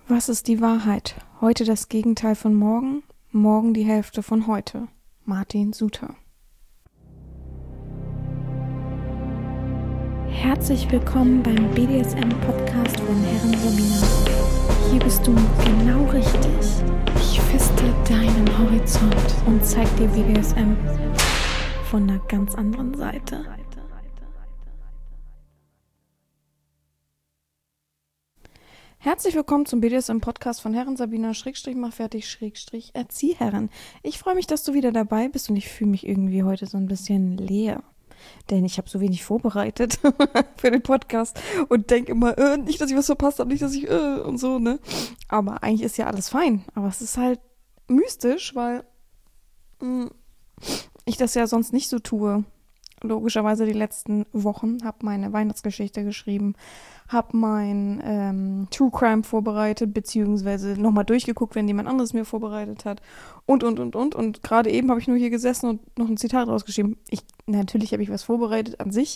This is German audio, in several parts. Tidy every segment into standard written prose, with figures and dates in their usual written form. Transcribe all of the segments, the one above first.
Was ist die Wahrheit? Heute das Gegenteil von morgen, morgen die Hälfte von heute. Martin Suter. Herzlich willkommen beim BDSM-Podcast von Herren Sabina. Hier bist du genau richtig. Ich feste deinen Horizont und zeig dir BDSM von einer ganz anderen Seite. Herzlich willkommen zum BDSM-Podcast von Herren Sabina _mach fertig _Erzieherin. Ich freue mich, dass du wieder dabei bist und ich fühle mich irgendwie heute so ein bisschen leer. Denn ich habe so wenig vorbereitet für den Podcast und denke immer, nicht, dass ich was verpasst habe, nicht, dass ich und so, ne? Aber eigentlich ist ja alles fein. Aber es ist halt mystisch, weil ich das ja sonst nicht so tue. Logischerweise die letzten Wochen, habe meine Weihnachtsgeschichte geschrieben, habe mein True Crime vorbereitet, beziehungsweise nochmal durchgeguckt, wenn jemand anderes mir vorbereitet hat und. Und gerade eben habe ich nur hier gesessen und noch ein Zitat rausgeschrieben. Natürlich habe ich was vorbereitet an sich,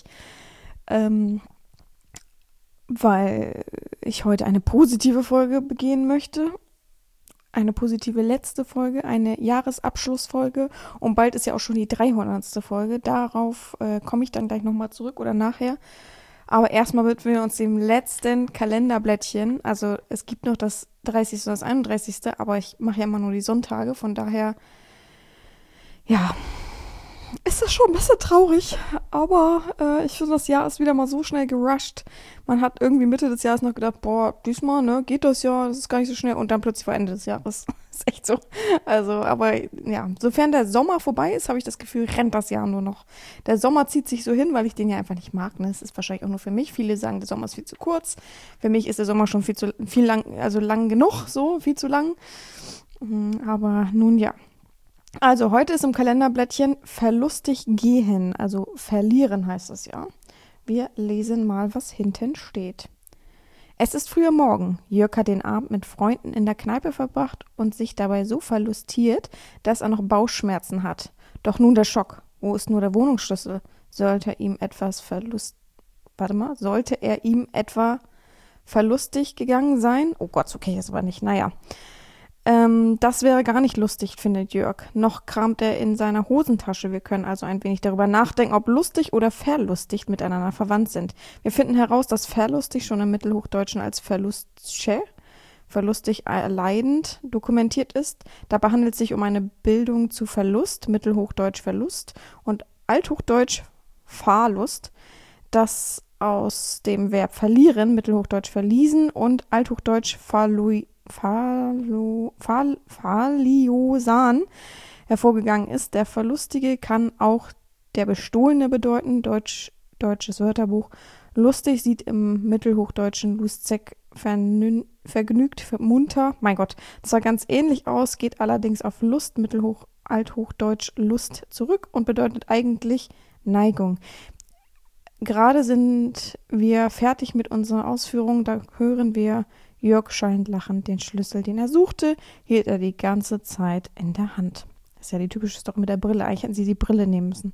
weil ich heute eine positive Folge begehen möchte. Eine positive letzte Folge, eine Jahresabschlussfolge und bald ist ja auch schon die 300. Folge. Darauf komme ich dann gleich nochmal zurück oder nachher. Aber erstmal widmen wir uns dem letzten Kalenderblättchen. Also es gibt noch das 30. und das 31., aber ich mache ja immer nur die Sonntage. Von daher, ja, ist das schon ein bisschen traurig. Aber ich finde, das Jahr ist wieder mal so schnell gerusht. Man hat irgendwie Mitte des Jahres noch gedacht, boah, diesmal, ne, geht das ja, das ist gar nicht so schnell. Und dann plötzlich war Ende des Jahres. Ist echt so. Also, aber ja, sofern der Sommer vorbei ist, habe ich das Gefühl, rennt das Jahr nur noch. Der Sommer zieht sich so hin, weil ich den ja einfach nicht mag. Ne? Das ist wahrscheinlich auch nur für mich. Viele sagen, der Sommer ist viel zu kurz. Für mich ist der Sommer schon viel lang, also lang genug, so, viel zu lang. Aber nun ja. Also, heute ist im Kalenderblättchen verlustig gehen, also verlieren heißt es ja. Wir lesen mal, was hinten steht. Es ist früher Morgen. Jörg hat den Abend mit Freunden in der Kneipe verbracht und sich dabei so verlustiert, dass er noch Bauchschmerzen hat. Doch nun der Schock. Wo ist nur der Wohnungsschlüssel? Sollte er ihm verlustig gegangen sein? Oh Gott, so kenne ich das aber nicht. Naja. Das wäre gar nicht lustig, findet Jörg. Noch kramt er in seiner Hosentasche. Wir können also ein wenig darüber nachdenken, ob lustig oder verlustigt miteinander verwandt sind. Wir finden heraus, dass verlustig schon im Mittelhochdeutschen als verlustig erleidend dokumentiert ist. Dabei handelt es sich um eine Bildung zu Verlust, Mittelhochdeutsch Verlust und Althochdeutsch Fahrlust, das aus dem Verb verlieren, Mittelhochdeutsch verliesen und Althochdeutsch Faliosan hervorgegangen ist. Der Verlustige kann auch der Bestohlene bedeuten. Deutsches Wörterbuch. Lustig sieht im Mittelhochdeutschen Lustzek vergnügt, munter. Mein Gott, das sah ganz ähnlich aus, geht allerdings auf Lust, Althochdeutsch Lust zurück und bedeutet eigentlich Neigung. Gerade sind wir fertig mit unserer Ausführung, da hören wir, Jörg scheint lachend den Schlüssel, den er suchte, hielt er die ganze Zeit in der Hand. Das ist ja die typische Story mit der Brille. Eigentlich hätten sie die Brille nehmen müssen.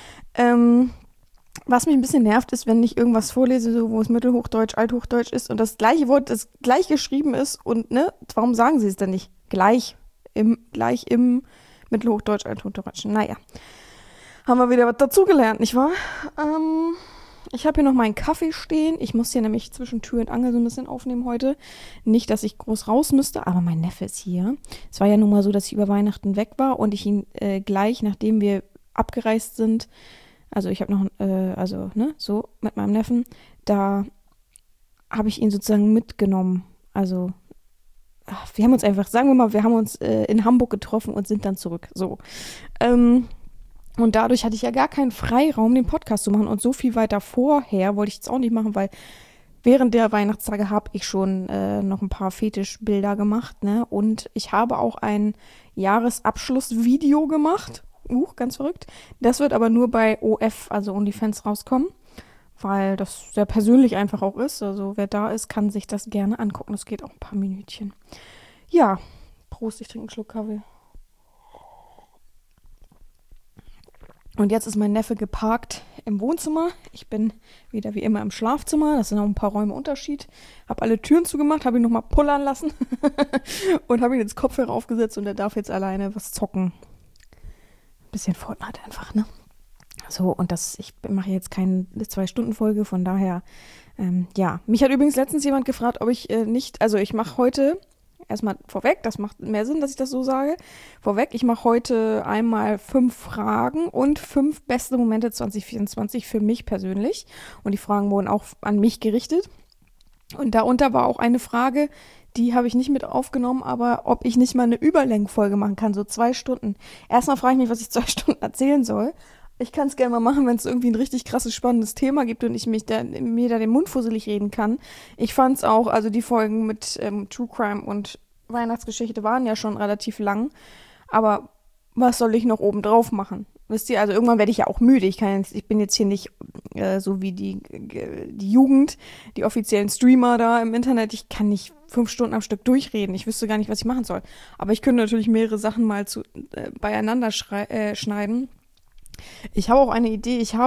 Was mich ein bisschen nervt, ist, wenn ich irgendwas vorlese, so, wo es Mittelhochdeutsch, Althochdeutsch ist und das gleiche Wort, das gleich geschrieben ist und, ne, warum sagen sie es denn nicht? Gleich im Mittelhochdeutsch, Althochdeutschen. Naja, haben wir wieder was dazugelernt, nicht wahr? Ich habe hier noch meinen Kaffee stehen. Ich muss hier nämlich zwischen Tür und Angel so ein bisschen aufnehmen heute. Nicht, dass ich groß raus müsste, aber mein Neffe ist hier. Es war ja nun mal so, dass ich über Weihnachten weg war und ich ihn gleich, nachdem wir abgereist sind, also ich habe noch, so mit meinem Neffen, da habe ich ihn sozusagen mitgenommen. Also wir haben uns einfach, sagen wir mal, wir haben uns in Hamburg getroffen und sind dann zurück. So. Und dadurch hatte ich ja gar keinen Freiraum, den Podcast zu machen. Und so viel weiter vorher wollte ich es auch nicht machen, weil während der Weihnachtstage habe ich schon noch ein paar Fetischbilder gemacht, ne? Und ich habe auch ein Jahresabschlussvideo gemacht. Ganz verrückt. Das wird aber nur bei OF, also OnlyFans, rauskommen, weil das sehr persönlich einfach auch ist. Also wer da ist, kann sich das gerne angucken. Das geht auch ein paar Minütchen. Ja, Prost, ich trinke einen Schluck Kaffee. Und jetzt ist mein Neffe geparkt im Wohnzimmer. Ich bin wieder wie immer im Schlafzimmer. Das sind noch ein paar Räume Unterschied. Habe alle Türen zugemacht, habe ihn nochmal pullern lassen und habe ihn ins Kopfhörer aufgesetzt und er darf jetzt alleine was zocken. Ein bisschen Fortnite einfach, ne? So, und ich mache jetzt keine 2-Stunden-Folge, von daher, ja. Mich hat übrigens letztens jemand gefragt, ob ich ich mache heute, erstmal vorweg, das macht mehr Sinn, dass ich das so sage, vorweg, ich mache heute einmal 5 Fragen und 5 beste Momente 2024 für mich persönlich. Und die Fragen wurden auch an mich gerichtet. Und darunter war auch eine Frage, die habe ich nicht mit aufgenommen, aber ob ich nicht mal eine Überlängenfolge machen kann, so 2 Stunden. Erstmal frage ich mich, was ich 2 Stunden erzählen soll. Ich kann es gerne mal machen, wenn es irgendwie ein richtig krasses, spannendes Thema gibt und ich mir da den Mund fusselig reden kann. Ich fand es auch, also die Folgen mit True Crime und Weihnachtsgeschichte waren ja schon relativ lang. Aber was soll ich noch oben drauf machen? Wisst ihr, also irgendwann werde ich ja auch müde. Ich bin jetzt hier nicht so wie die Jugend, die offiziellen Streamer da im Internet. Ich kann nicht 5 Stunden am Stück durchreden. Ich wüsste gar nicht, was ich machen soll. Aber ich könnte natürlich mehrere Sachen mal beieinander schneiden. Ich habe auch eine Idee. Ich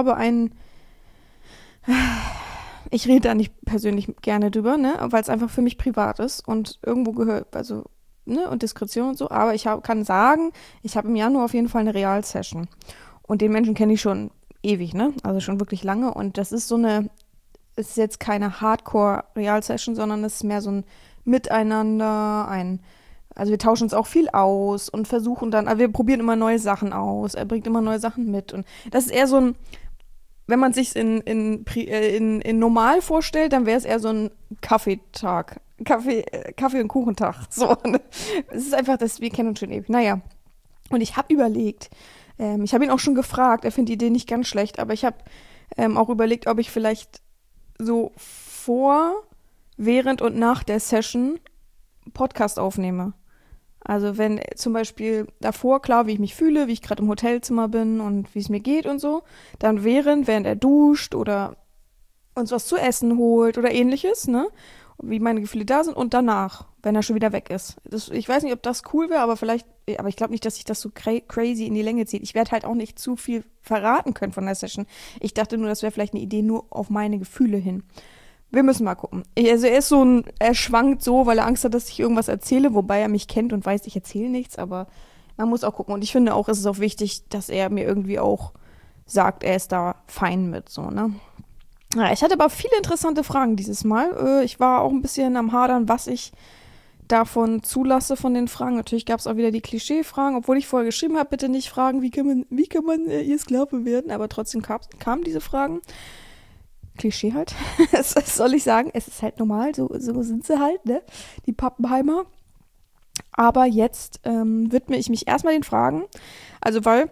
rede da nicht persönlich gerne drüber, ne, weil es einfach für mich privat ist und irgendwo gehört, also, ne, und Diskretion und so. Aber kann sagen, ich habe im Januar auf jeden Fall eine Real-Session. Und den Menschen kenne ich schon ewig, ne, also schon wirklich lange. Und das ist ist jetzt keine Hardcore-Real-Session, sondern es ist mehr so ein Miteinander, also wir tauschen uns auch viel aus und versuchen dann, also wir probieren immer neue Sachen aus, er bringt immer neue Sachen mit und das ist eher so ein, wenn man sich in normal vorstellt, dann wäre es eher so ein Kaffeetag, Kaffee- und Kuchentag, so. Es ist einfach, wir kennen uns schon ewig, naja. Und ich habe überlegt, ich habe ihn auch schon gefragt, er findet die Idee nicht ganz schlecht, aber ich habe auch überlegt, ob ich vielleicht so während und nach der Session Podcast aufnehme. Also wenn zum Beispiel davor, klar, wie ich mich fühle, wie ich gerade im Hotelzimmer bin und wie es mir geht und so, dann während er duscht oder uns was zu essen holt oder ähnliches, ne, wie meine Gefühle da sind und danach, wenn er schon wieder weg ist. Ich weiß nicht, ob das cool wäre, aber ich glaube nicht, dass sich das so crazy in die Länge zieht. Ich werde halt auch nicht zu viel verraten können von der Session. Ich dachte nur, das wäre vielleicht eine Idee nur auf meine Gefühle hin. Wir müssen mal gucken. Also er schwankt so, weil er Angst hat, dass ich irgendwas erzähle, wobei er mich kennt und weiß, ich erzähle nichts, aber man muss auch gucken. Und ich finde auch, es ist auch wichtig, dass er mir irgendwie auch sagt, er ist da fein mit, so, ne? Ja, ich hatte aber viele interessante Fragen dieses Mal. Ich war auch ein bisschen am Hadern, was ich davon zulasse von den Fragen. Natürlich gab es auch wieder die Klischee-Fragen, obwohl ich vorher geschrieben habe, bitte nicht fragen, wie kann man ihr Sklave werden, aber trotzdem kamen diese Fragen. Klischee halt. Was soll ich sagen? Es ist halt normal, so sind sie halt, ne? Die Pappenheimer. Aber jetzt widme ich mich erstmal den Fragen. Also weil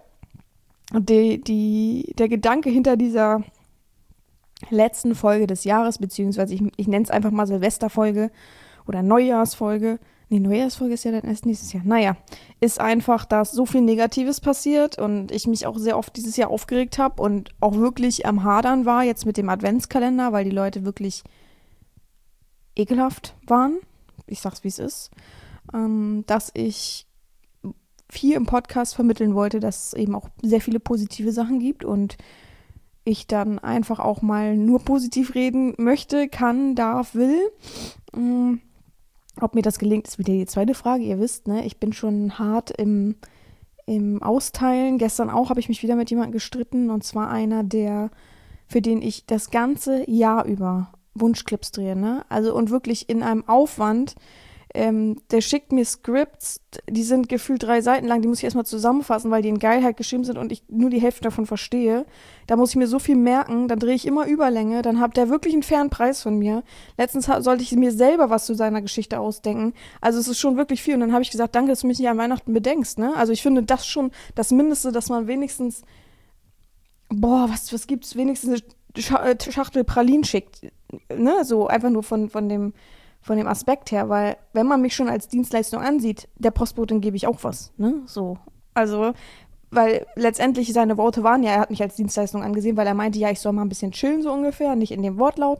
der Gedanke hinter dieser letzten Folge des Jahres, beziehungsweise ich nenne es einfach mal Silvesterfolge oder Neujahrsfolge. Nee, Neujahrsfolge ist ja dann erst nächstes Jahr. Naja, ist einfach, dass so viel Negatives passiert und ich mich auch sehr oft dieses Jahr aufgeregt habe und auch wirklich am Hadern war jetzt mit dem Adventskalender, weil die Leute wirklich ekelhaft waren. Ich sag's, wie es ist. Dass ich hier im Podcast vermitteln wollte, dass es eben auch sehr viele positive Sachen gibt und ich dann einfach auch mal nur positiv reden möchte, kann, darf, will. Ob mir das gelingt, ist wieder die zweite Frage. Ihr wisst, ne, ich bin schon hart im Austeilen. Gestern auch habe ich mich wieder mit jemandem gestritten und zwar einer, für den ich das ganze Jahr über Wunschclips drehe, ne? Also und wirklich in einem Aufwand. Der schickt mir Scripts, die sind gefühlt 3 Seiten lang, die muss ich erstmal zusammenfassen, weil die in Geilheit geschrieben sind und ich nur die Hälfte davon verstehe. Da muss ich mir so viel merken, dann drehe ich immer Überlänge, dann hat der wirklich einen fairen Preis von mir. Letztens sollte ich mir selber was zu seiner Geschichte ausdenken. Also es ist schon wirklich viel und dann habe ich gesagt, danke, dass du mich nicht an Weihnachten bedenkst, ne? Also ich finde das schon das Mindeste, dass man wenigstens, was gibt's, wenigstens eine Schachtel Pralinen schickt, ne? So einfach nur von dem Aspekt her, weil wenn man mich schon als Dienstleistung ansieht, der Postbotin gebe ich auch was, ne, so. Also, weil letztendlich seine Worte waren ja, er hat mich als Dienstleistung angesehen, weil er meinte, ja, ich soll mal ein bisschen chillen, so ungefähr, nicht in dem Wortlaut,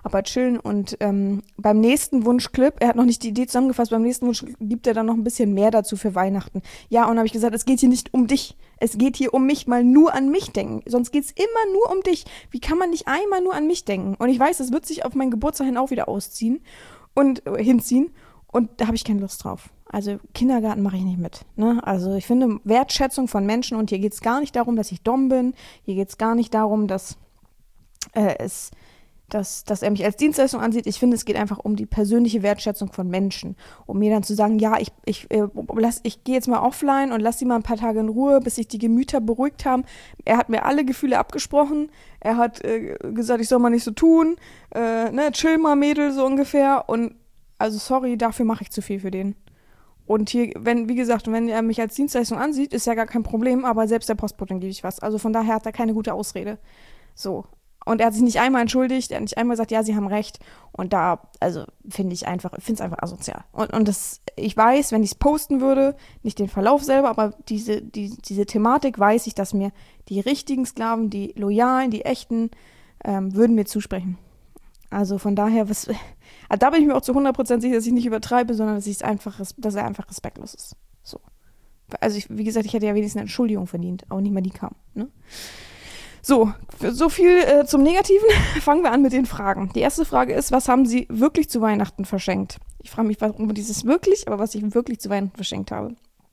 aber chillen. Und beim nächsten Wunschclip, er hat noch nicht die Idee zusammengefasst, beim nächsten Wunschclip gibt er dann noch ein bisschen mehr dazu für Weihnachten. Ja, und dann habe ich gesagt, es geht hier nicht um dich. Es geht hier um mich, mal nur an mich denken. Sonst geht es immer nur um dich. Wie kann man nicht einmal nur an mich denken? Und ich weiß, das wird sich auf meinen Geburtstag hin auch wieder ausziehen und hinziehen. Und da habe ich keine Lust drauf. Also Kindergarten mache ich nicht mit. Ne? Also ich finde Wertschätzung von Menschen, und hier geht es gar nicht darum, dass ich dumm bin. Hier geht es gar nicht darum, dass dass er mich als Dienstleistung ansieht. Ich finde, es geht einfach um die persönliche Wertschätzung von Menschen. Um mir dann zu sagen, ja, ich gehe jetzt mal offline und lass sie mal ein paar Tage in Ruhe, bis sich die Gemüter beruhigt haben. Er hat mir alle Gefühle abgesprochen. Er hat gesagt, ich soll mal nicht so tun. Chill mal, Mädel, so ungefähr. Und also sorry, dafür mache ich zu viel für den. Und hier, wie gesagt, wenn er mich als Dienstleistung ansieht, ist ja gar kein Problem, aber selbst der Postbotin gebe ich was. Also von daher hat er keine gute Ausrede. So. Und er hat sich nicht einmal entschuldigt, er hat nicht einmal gesagt, ja, sie haben recht. Und da, also finde ich es einfach asozial. Und das, ich weiß, wenn ich es posten würde, nicht den Verlauf selber, aber diese Thematik, weiß ich, dass mir die richtigen Sklaven, die Loyalen, die Echten, würden mir zusprechen. Also von daher, da bin ich mir auch zu 100% sicher, dass ich nicht übertreibe, sondern dass er einfach respektlos ist. So. Also wie gesagt, ich hätte ja wenigstens eine Entschuldigung verdient, aber nicht mal die kam. Ne? So viel zum Negativen. Fangen wir an mit den Fragen. Die erste Frage ist, was haben Sie wirklich zu Weihnachten verschenkt? Ich frage mich, warum dieses wirklich, aber was ich wirklich zu Weihnachten verschenkt habe.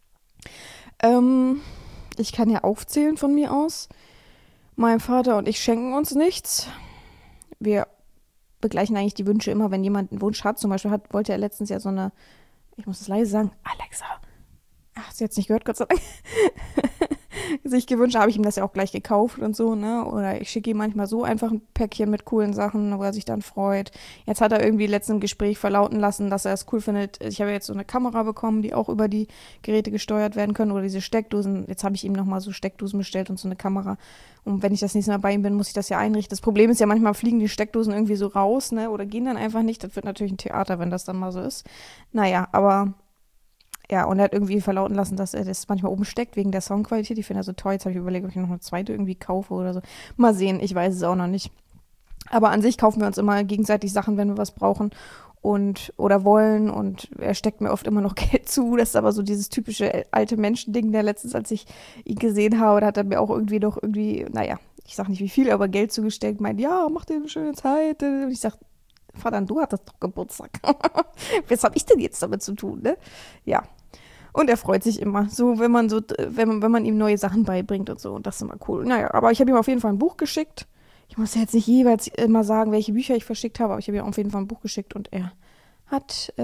Ich kann ja aufzählen von mir aus. Mein Vater und ich schenken uns nichts. Wir begleichen eigentlich die Wünsche immer, wenn jemand einen Wunsch hat. Zum Beispiel wollte er letztens ja so eine, ich muss das leise sagen, Alexa. Ach, sie hat es nicht gehört, Gott sei Dank. Sich gewünscht, habe ich ihm das ja auch gleich gekauft und so, ne? Oder ich schicke ihm manchmal so einfach ein Päckchen mit coolen Sachen, wo er sich dann freut. Jetzt hat er irgendwie letztens im Gespräch verlauten lassen, dass er es cool findet. Ich habe jetzt so eine Kamera bekommen, die auch über die Geräte gesteuert werden können, oder diese Steckdosen. Jetzt habe ich ihm nochmal so Steckdosen bestellt und so eine Kamera. Und wenn ich das nächste Mal bei ihm bin, muss ich das ja einrichten. Das Problem ist ja, manchmal fliegen die Steckdosen irgendwie so raus, ne? Oder gehen dann einfach nicht. Das wird natürlich ein Theater, wenn das dann mal so ist. Naja, aber ja, und er hat irgendwie verlauten lassen, dass er das manchmal oben steckt wegen der Soundqualität. Die finde er so toll. Jetzt habe ich überlegt, ob ich noch eine zweite irgendwie kaufe oder so. Mal sehen, ich weiß es auch noch nicht. Aber an sich kaufen wir uns immer gegenseitig Sachen, wenn wir was brauchen oder wollen. Und er steckt mir oft immer noch Geld zu. Das ist aber so dieses typische alte Menschending, der letztens, als ich ihn gesehen habe, da hat er mir auch irgendwie, naja, ich sag nicht wie viel, aber Geld zugesteckt. Meint, ja, mach dir eine schöne Zeit. Und ich sag, Vater, du hattest doch Geburtstag. Was habe ich denn jetzt damit zu tun, ne? Ja. Und er freut sich immer, so wenn man ihm neue Sachen beibringt und so. Und das ist immer cool. Naja, aber ich habe ihm auf jeden Fall ein Buch geschickt. Ich muss ja jetzt nicht jeweils immer sagen, welche Bücher ich verschickt habe, aber ich habe ihm auf jeden Fall ein Buch geschickt und er hat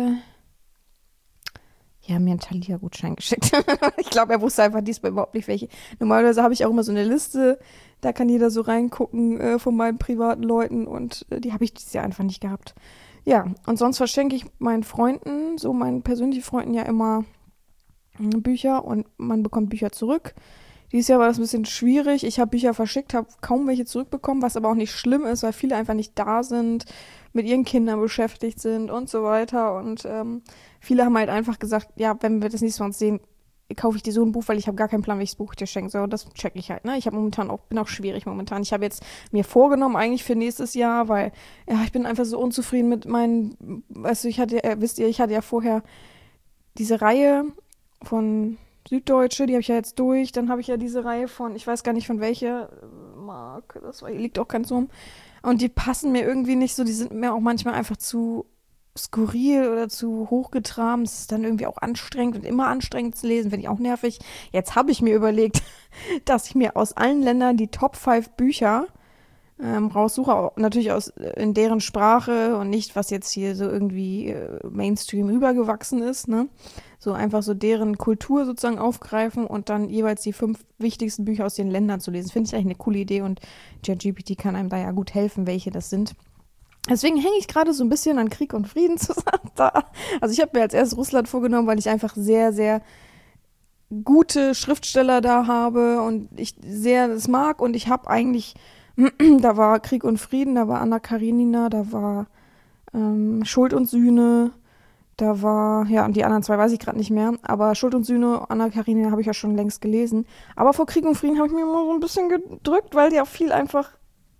mir einen Thalia-Gutschein geschickt. Ich glaube, er wusste einfach diesmal überhaupt nicht, welche. Normalerweise habe ich auch immer so eine Liste, da kann jeder so reingucken von meinen privaten Leuten, und die habe ich dieses Jahr einfach nicht gehabt. Ja, und sonst verschenke ich meinen Freunden, so meinen persönlichen Freunden, ja immer Bücher, und man bekommt Bücher zurück. Dieses Jahr war das ein bisschen schwierig. Ich habe Bücher verschickt, habe kaum welche zurückbekommen, was aber auch nicht schlimm ist, weil viele einfach nicht da sind, mit ihren Kindern beschäftigt sind und so weiter. Und viele haben halt einfach gesagt, ja, wenn wir das nächste Mal uns sehen, kaufe ich dir so ein Buch, weil ich habe gar keinen Plan, welches Buch ich dir schenken soll. Und das checke ich halt, ne? Ich habe bin auch schwierig momentan. Ich habe jetzt mir vorgenommen, eigentlich für nächstes Jahr, weil, ja, ich bin einfach so unzufrieden mit meinen, ich hatte ja vorher diese Reihe von Süddeutsche, die habe ich ja jetzt durch. Dann habe ich ja diese Reihe von, ich weiß gar nicht von welcher Marke, liegt auch ganz rum. Und die passen mir irgendwie nicht so, die sind mir auch manchmal einfach zu skurril oder zu hochgetramt. Es ist dann irgendwie auch anstrengend und immer anstrengend zu lesen, finde ich auch nervig. Jetzt habe ich mir überlegt, dass ich mir aus allen Ländern die Top 5 Bücher raussuche, natürlich in deren Sprache und nicht, was jetzt hier so irgendwie Mainstream rübergewachsen ist, ne? So einfach so deren Kultur sozusagen aufgreifen und dann jeweils die 5 wichtigsten Bücher aus den Ländern zu lesen. Finde ich eigentlich eine coole Idee, und ChatGPT kann einem da ja gut helfen, welche das sind. Deswegen hänge ich gerade so ein bisschen an Krieg und Frieden zusammen da. Also ich habe mir als erstes Russland vorgenommen, weil ich einfach sehr, sehr gute Schriftsteller da habe und ich sehr das mag, und ich habe eigentlich da war Krieg und Frieden, da war Anna Karenina, da war Schuld und Sühne, da war, ja, und die anderen 2 weiß ich gerade nicht mehr, aber Schuld und Sühne, Anna Karenina habe ich ja schon längst gelesen. Aber vor Krieg und Frieden habe ich mir immer so ein bisschen gedrückt, weil die auch viel einfach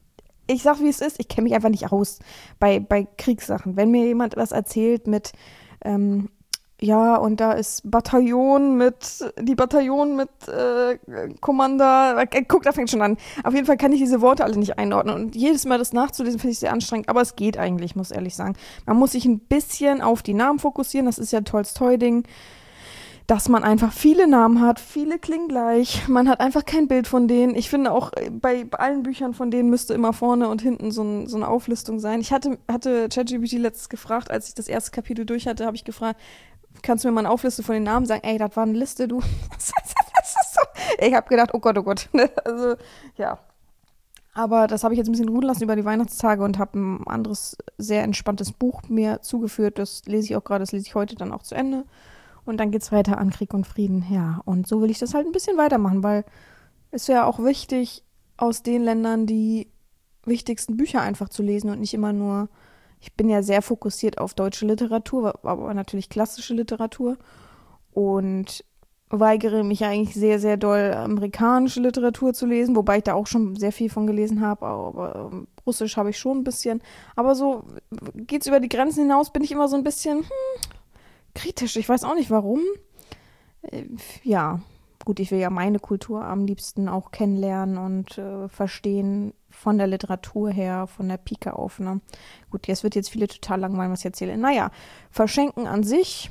ich sag, wie es ist, ich kenne mich einfach nicht aus bei Kriegssachen. Wenn mir jemand was erzählt mit, ja, und da ist die Bataillon mit Commander, guck, da fängt schon an. Auf jeden Fall kann ich diese Worte alle nicht einordnen und jedes Mal das nachzulesen finde ich sehr anstrengend, aber es geht eigentlich, muss ehrlich sagen. Man muss sich ein bisschen auf die Namen fokussieren, das ist ja ein Tolstoi-Ding, dass man einfach viele Namen hat, viele klingen gleich, man hat einfach kein Bild von denen. Ich finde auch, bei allen Büchern von denen müsste immer vorne und hinten so eine Auflistung sein. Ich hatte ChatGPT letztens gefragt, als ich das erste Kapitel durch hatte, habe ich gefragt, kannst du mir mal eine Aufliste von den Namen sagen? Ey, das war eine Liste, du. Das ist so. Ich habe gedacht, oh Gott, oh Gott. Also, ja. Aber das habe ich jetzt ein bisschen ruhen lassen über die Weihnachtstage und habe ein anderes, sehr entspanntes Buch mir zugeführt. Das lese ich auch gerade, das lese ich heute dann auch zu Ende. Und dann geht's weiter an Krieg und Frieden. Ja, und so will ich das halt ein bisschen weitermachen, weil es wäre auch wichtig, aus den Ländern die wichtigsten Bücher einfach zu lesen und nicht immer nur, ich bin ja sehr fokussiert auf deutsche Literatur, aber natürlich klassische Literatur und weigere mich eigentlich sehr, sehr doll, amerikanische Literatur zu lesen, wobei ich da auch schon sehr viel von gelesen habe, aber Russisch habe ich schon ein bisschen. Aber so geht's über die Grenzen hinaus, bin ich immer so ein bisschen kritisch. Ich weiß auch nicht warum. Ja, gut, ich will ja meine Kultur am liebsten auch kennenlernen und verstehen von der Literatur her, von der Pike auf. Ne? Gut, jetzt wird jetzt viele total langweilig, was ich erzähle. Naja, verschenken an sich.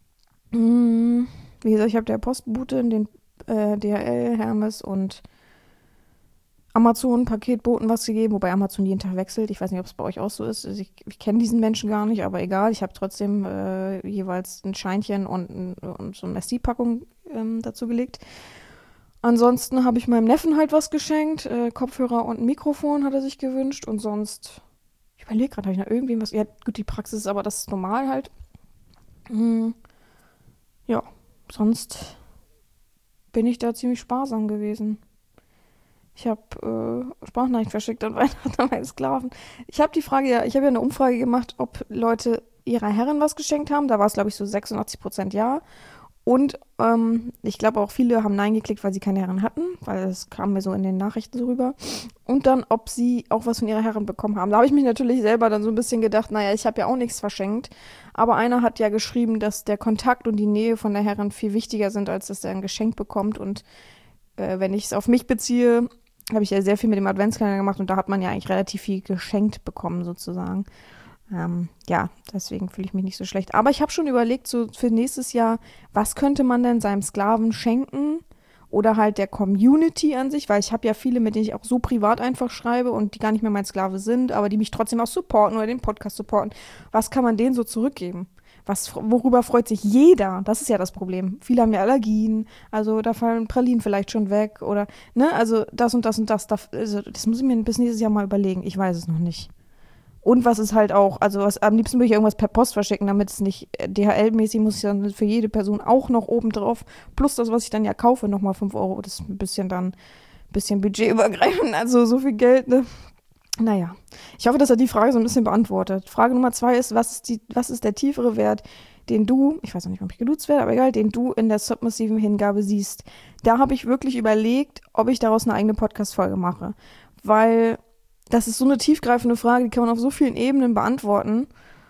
Wie gesagt, ich habe der Postbote, den DHL, Hermes und Amazon Paketboten was gegeben, wobei Amazon jeden Tag wechselt. Ich weiß nicht, ob es bei euch auch so ist. Also ich kenne diesen Menschen gar nicht, aber egal. Ich habe trotzdem jeweils ein Scheinchen und so eine SD-Packung dazu gelegt. Ansonsten habe ich meinem Neffen halt was geschenkt. Kopfhörer und ein Mikrofon hat er sich gewünscht. Und sonst, ich überlege gerade, habe ich noch irgendwem was. Ja, gut, die Praxis ist aber das ist normal halt. Ja, sonst bin ich da ziemlich sparsam gewesen. Ich habe Sprachnachricht verschickt an Weihnachten an meine Sklaven. Ich habe ich habe ja eine Umfrage gemacht, ob Leute ihrer Herren was geschenkt haben. Da war es, glaube ich, so 86% ja. Und ich glaube auch viele haben Nein geklickt, weil sie keine Herren hatten, weil das kam mir so in den Nachrichten so rüber. Und dann, ob sie auch was von ihrer Herren bekommen haben. Da habe ich mich natürlich selber dann so ein bisschen gedacht, naja, ich habe ja auch nichts verschenkt. Aber einer hat ja geschrieben, dass der Kontakt und die Nähe von der Herren viel wichtiger sind, als dass er ein Geschenk bekommt. Und wenn ich es auf mich beziehe, habe ich ja sehr viel mit dem Adventskalender gemacht und da hat man ja eigentlich relativ viel geschenkt bekommen sozusagen. Ja, deswegen fühle ich mich nicht so schlecht. Aber ich habe schon überlegt, so für nächstes Jahr, was könnte man denn seinem Sklaven schenken oder halt der Community an sich, weil ich habe ja viele, mit denen ich auch so privat einfach schreibe und die gar nicht mehr mein Sklave sind, aber die mich trotzdem auch supporten oder den Podcast supporten. Was kann man denen so zurückgeben? Worüber freut sich jeder? Das ist ja das Problem. Viele haben ja Allergien, also da fallen Pralinen vielleicht schon weg oder, ne, also das und das und das. Also das muss ich mir bis nächstes Jahr mal überlegen. Ich weiß es noch nicht. Und was ist halt auch, also am liebsten würde ich irgendwas per Post verschicken, damit es nicht DHL-mäßig muss ich dann für jede Person auch noch oben drauf, plus das, was ich dann ja kaufe, nochmal 5 Euro. Das ist ein bisschen budgetübergreifend, also so viel Geld, ne? Naja, ich hoffe, dass er die Frage so ein bisschen beantwortet. Frage Nummer 2 ist, was ist der tiefere Wert, den du, ich weiß noch nicht, ob ich geduzt werde, aber egal, den du in der submissiven Hingabe siehst? Da habe ich wirklich überlegt, ob ich daraus eine eigene Podcast-Folge mache. Weil das ist so eine tiefgreifende Frage, die kann man auf so vielen Ebenen beantworten.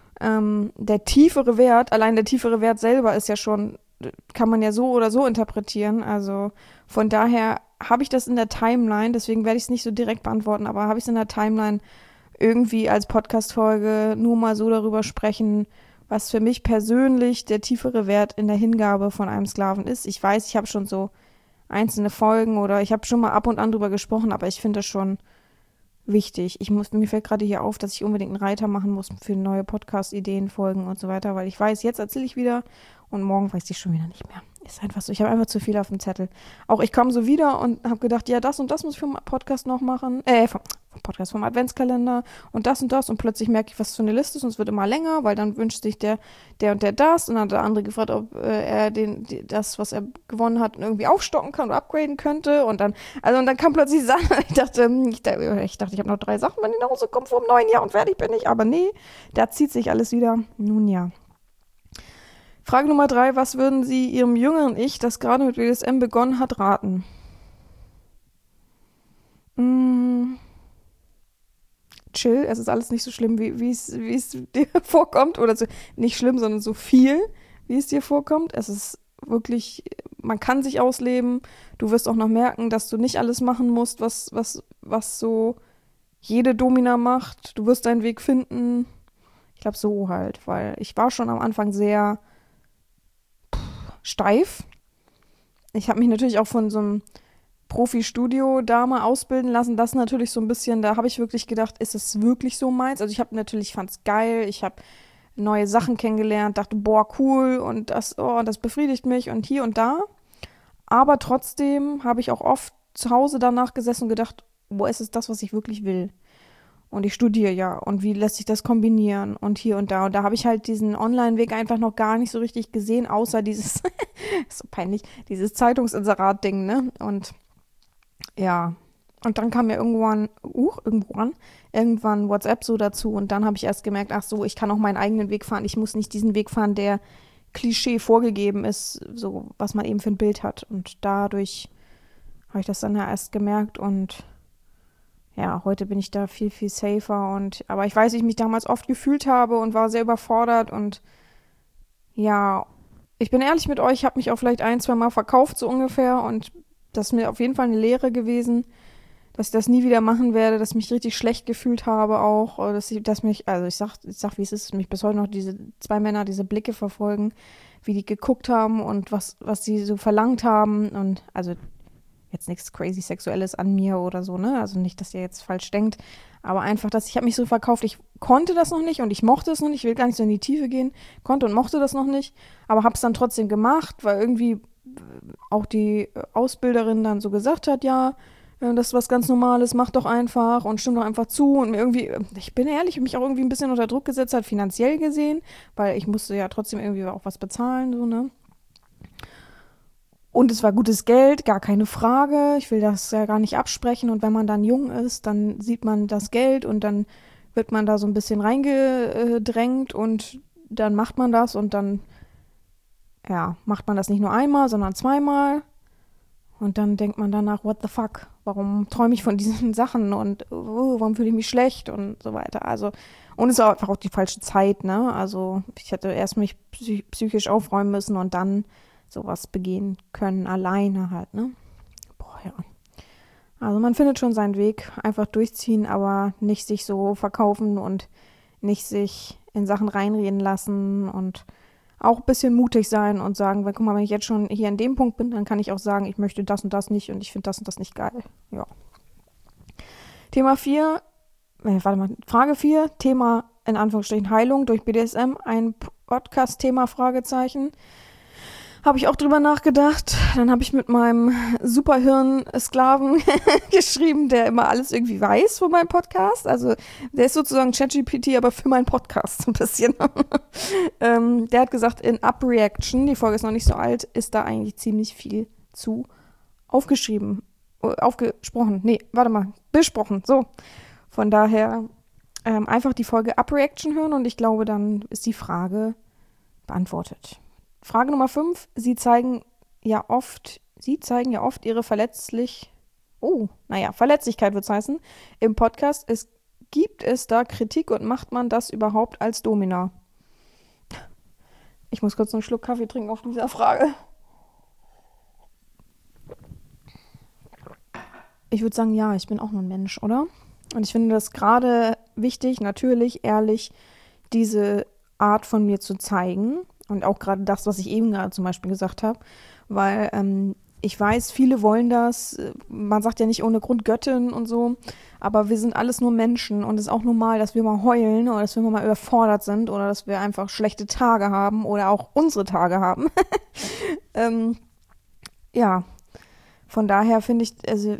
Der tiefere Wert, allein der tiefere Wert selber ist ja schon, kann man ja so oder so interpretieren. Also von daher habe ich das in der Timeline, deswegen werde ich es nicht so direkt beantworten, aber habe ich es in der Timeline irgendwie als Podcast-Folge nur mal so darüber sprechen, was für mich persönlich der tiefere Wert in der Hingabe von einem Sklaven ist. Ich weiß, ich habe schon so einzelne Folgen oder ich habe schon mal ab und an drüber gesprochen, aber ich finde das schon wichtig. Mir fällt gerade hier auf, dass ich unbedingt einen Reiter machen muss für neue Podcast-Ideen, Folgen und so weiter, weil ich weiß, jetzt erzähle ich wieder und morgen weiß ich schon wieder nicht mehr. Ist einfach so. Ich habe einfach zu viel auf dem Zettel. Auch ich kam so wieder und habe gedacht, ja, das und das muss ich vom Podcast noch machen. Vom Adventskalender und das und plötzlich merke ich, was für eine Liste ist und es wird immer länger, weil dann wünscht sich der und der das und dann hat der andere gefragt, ob er das, was er gewonnen hat, irgendwie aufstocken kann oder upgraden könnte und dann kam plötzlich Sachen. Ich dachte, ich habe noch 3 Sachen, wenn die nach Hause kommen vor dem neuen Jahr und fertig bin ich, aber nee, da zieht sich alles wieder. Nun ja. Frage Nummer 3, was würden Sie Ihrem jüngeren Ich, das gerade mit BDSM begonnen hat, raten? chill. Es ist alles nicht so schlimm, wie es dir vorkommt. Oder so, nicht schlimm, sondern so viel, wie es dir vorkommt. Es ist wirklich, man kann sich ausleben. Du wirst auch noch merken, dass du nicht alles machen musst, was so jede Domina macht. Du wirst deinen Weg finden. Ich glaube so halt, weil ich war schon am Anfang sehr steif. Ich habe mich natürlich auch von so einem Profi-Studio-Dame ausbilden lassen. Das natürlich so ein bisschen, da habe ich wirklich gedacht, ist es wirklich so meins? Also ich fand es geil, ich habe neue Sachen kennengelernt, dachte, boah, cool und das befriedigt mich und hier und da. Aber trotzdem habe ich auch oft zu Hause danach gesessen und gedacht, boah, ist es das, was ich wirklich will? Und ich studiere ja. Und wie lässt sich das kombinieren? Und hier und da. Und da habe ich halt diesen Online-Weg einfach noch gar nicht so richtig gesehen, außer dieses, ist so peinlich, dieses Zeitungsinserat-Ding, ne? Und ja. Und dann kam ja irgendwann WhatsApp so dazu. Und dann habe ich erst gemerkt, ach so, ich kann auch meinen eigenen Weg fahren. Ich muss nicht diesen Weg fahren, der Klischee vorgegeben ist, so was man eben für ein Bild hat. Und dadurch habe ich das dann ja erst gemerkt und ja, heute bin ich da viel, viel safer aber ich weiß, wie ich mich damals oft gefühlt habe und war sehr überfordert und ja, ich bin ehrlich mit euch, ich habe mich auch vielleicht ein, zwei Mal verkauft, so ungefähr und das ist mir auf jeden Fall eine Lehre gewesen, dass ich das nie wieder machen werde, dass ich mich richtig schlecht gefühlt habe auch, oder also ich sag, wie es ist, mich bis heute noch diese zwei Männer, diese Blicke verfolgen, wie die geguckt haben und was sie so verlangt haben und also jetzt nichts crazy Sexuelles an mir oder so, ne? Also nicht, dass ihr jetzt falsch denkt, aber einfach, dass ich habe mich so verkauft, ich konnte das noch nicht und ich mochte es noch nicht, ich will gar nicht so in die Tiefe gehen, konnte und mochte das noch nicht, aber habe es dann trotzdem gemacht, weil irgendwie auch die Ausbilderin dann so gesagt hat, ja, das ist was ganz Normales, mach doch einfach und stimm doch einfach zu und mir irgendwie, ich bin ehrlich, mich auch irgendwie ein bisschen unter Druck gesetzt hat, finanziell gesehen, weil ich musste ja trotzdem irgendwie auch was bezahlen, so, ne? Und es war gutes Geld, gar keine Frage. Ich will das ja gar nicht absprechen. Und wenn man dann jung ist, dann sieht man das Geld und dann wird man da so ein bisschen reingedrängt und dann macht man das und dann, ja, macht man das nicht nur einmal, sondern zweimal. Und dann denkt man danach, what the fuck? Warum träume ich von diesen Sachen und warum fühle ich mich schlecht und so weiter. Also, und es war einfach auch die falsche Zeit, ne? Also, ich hätte erst mich psychisch aufräumen müssen und dann sowas begehen können, alleine halt, ne? Boah, ja. Also man findet schon seinen Weg, einfach durchziehen, aber nicht sich so verkaufen und nicht sich in Sachen reinreden lassen und auch ein bisschen mutig sein und sagen, weil guck mal, wenn ich jetzt schon hier an dem Punkt bin, dann kann ich auch sagen, ich möchte das und das nicht und ich finde das und das nicht geil. Ja. Thema 4, Frage 4, Thema in Anführungsstrichen Heilung durch BDSM, ein Podcast-Thema, Fragezeichen. Habe ich auch drüber nachgedacht. Dann habe ich mit meinem Superhirn-Sklaven geschrieben, der immer alles irgendwie weiß von meinem Podcast. Also der ist sozusagen ChatGPT, aber für meinen Podcast ein bisschen. Der hat gesagt, in Upreaction, die Folge ist noch nicht so alt, ist da eigentlich ziemlich viel zu besprochen. So, von daher einfach die Folge Upreaction hören und ich glaube, dann ist die Frage beantwortet. Frage Nummer 5. Sie zeigen ja oft ihre Verletzlichkeit wird es heißen, im Podcast. Gibt es da Kritik und macht man das überhaupt als Domina? Ich muss kurz einen Schluck Kaffee trinken auf dieser Frage. Ich würde sagen, ja, ich bin auch nur ein Mensch, oder? Und ich finde das gerade wichtig, natürlich, ehrlich, diese Art von mir zu zeigen. Und auch gerade das, was ich eben gerade zum Beispiel gesagt habe, weil ich weiß, viele wollen das, man sagt ja nicht ohne Grund Göttin und so, aber wir sind alles nur Menschen und es ist auch normal, dass wir mal heulen oder dass wir mal überfordert sind oder dass wir einfach schlechte Tage haben oder auch unsere Tage haben. Ja, von daher finde ich, also,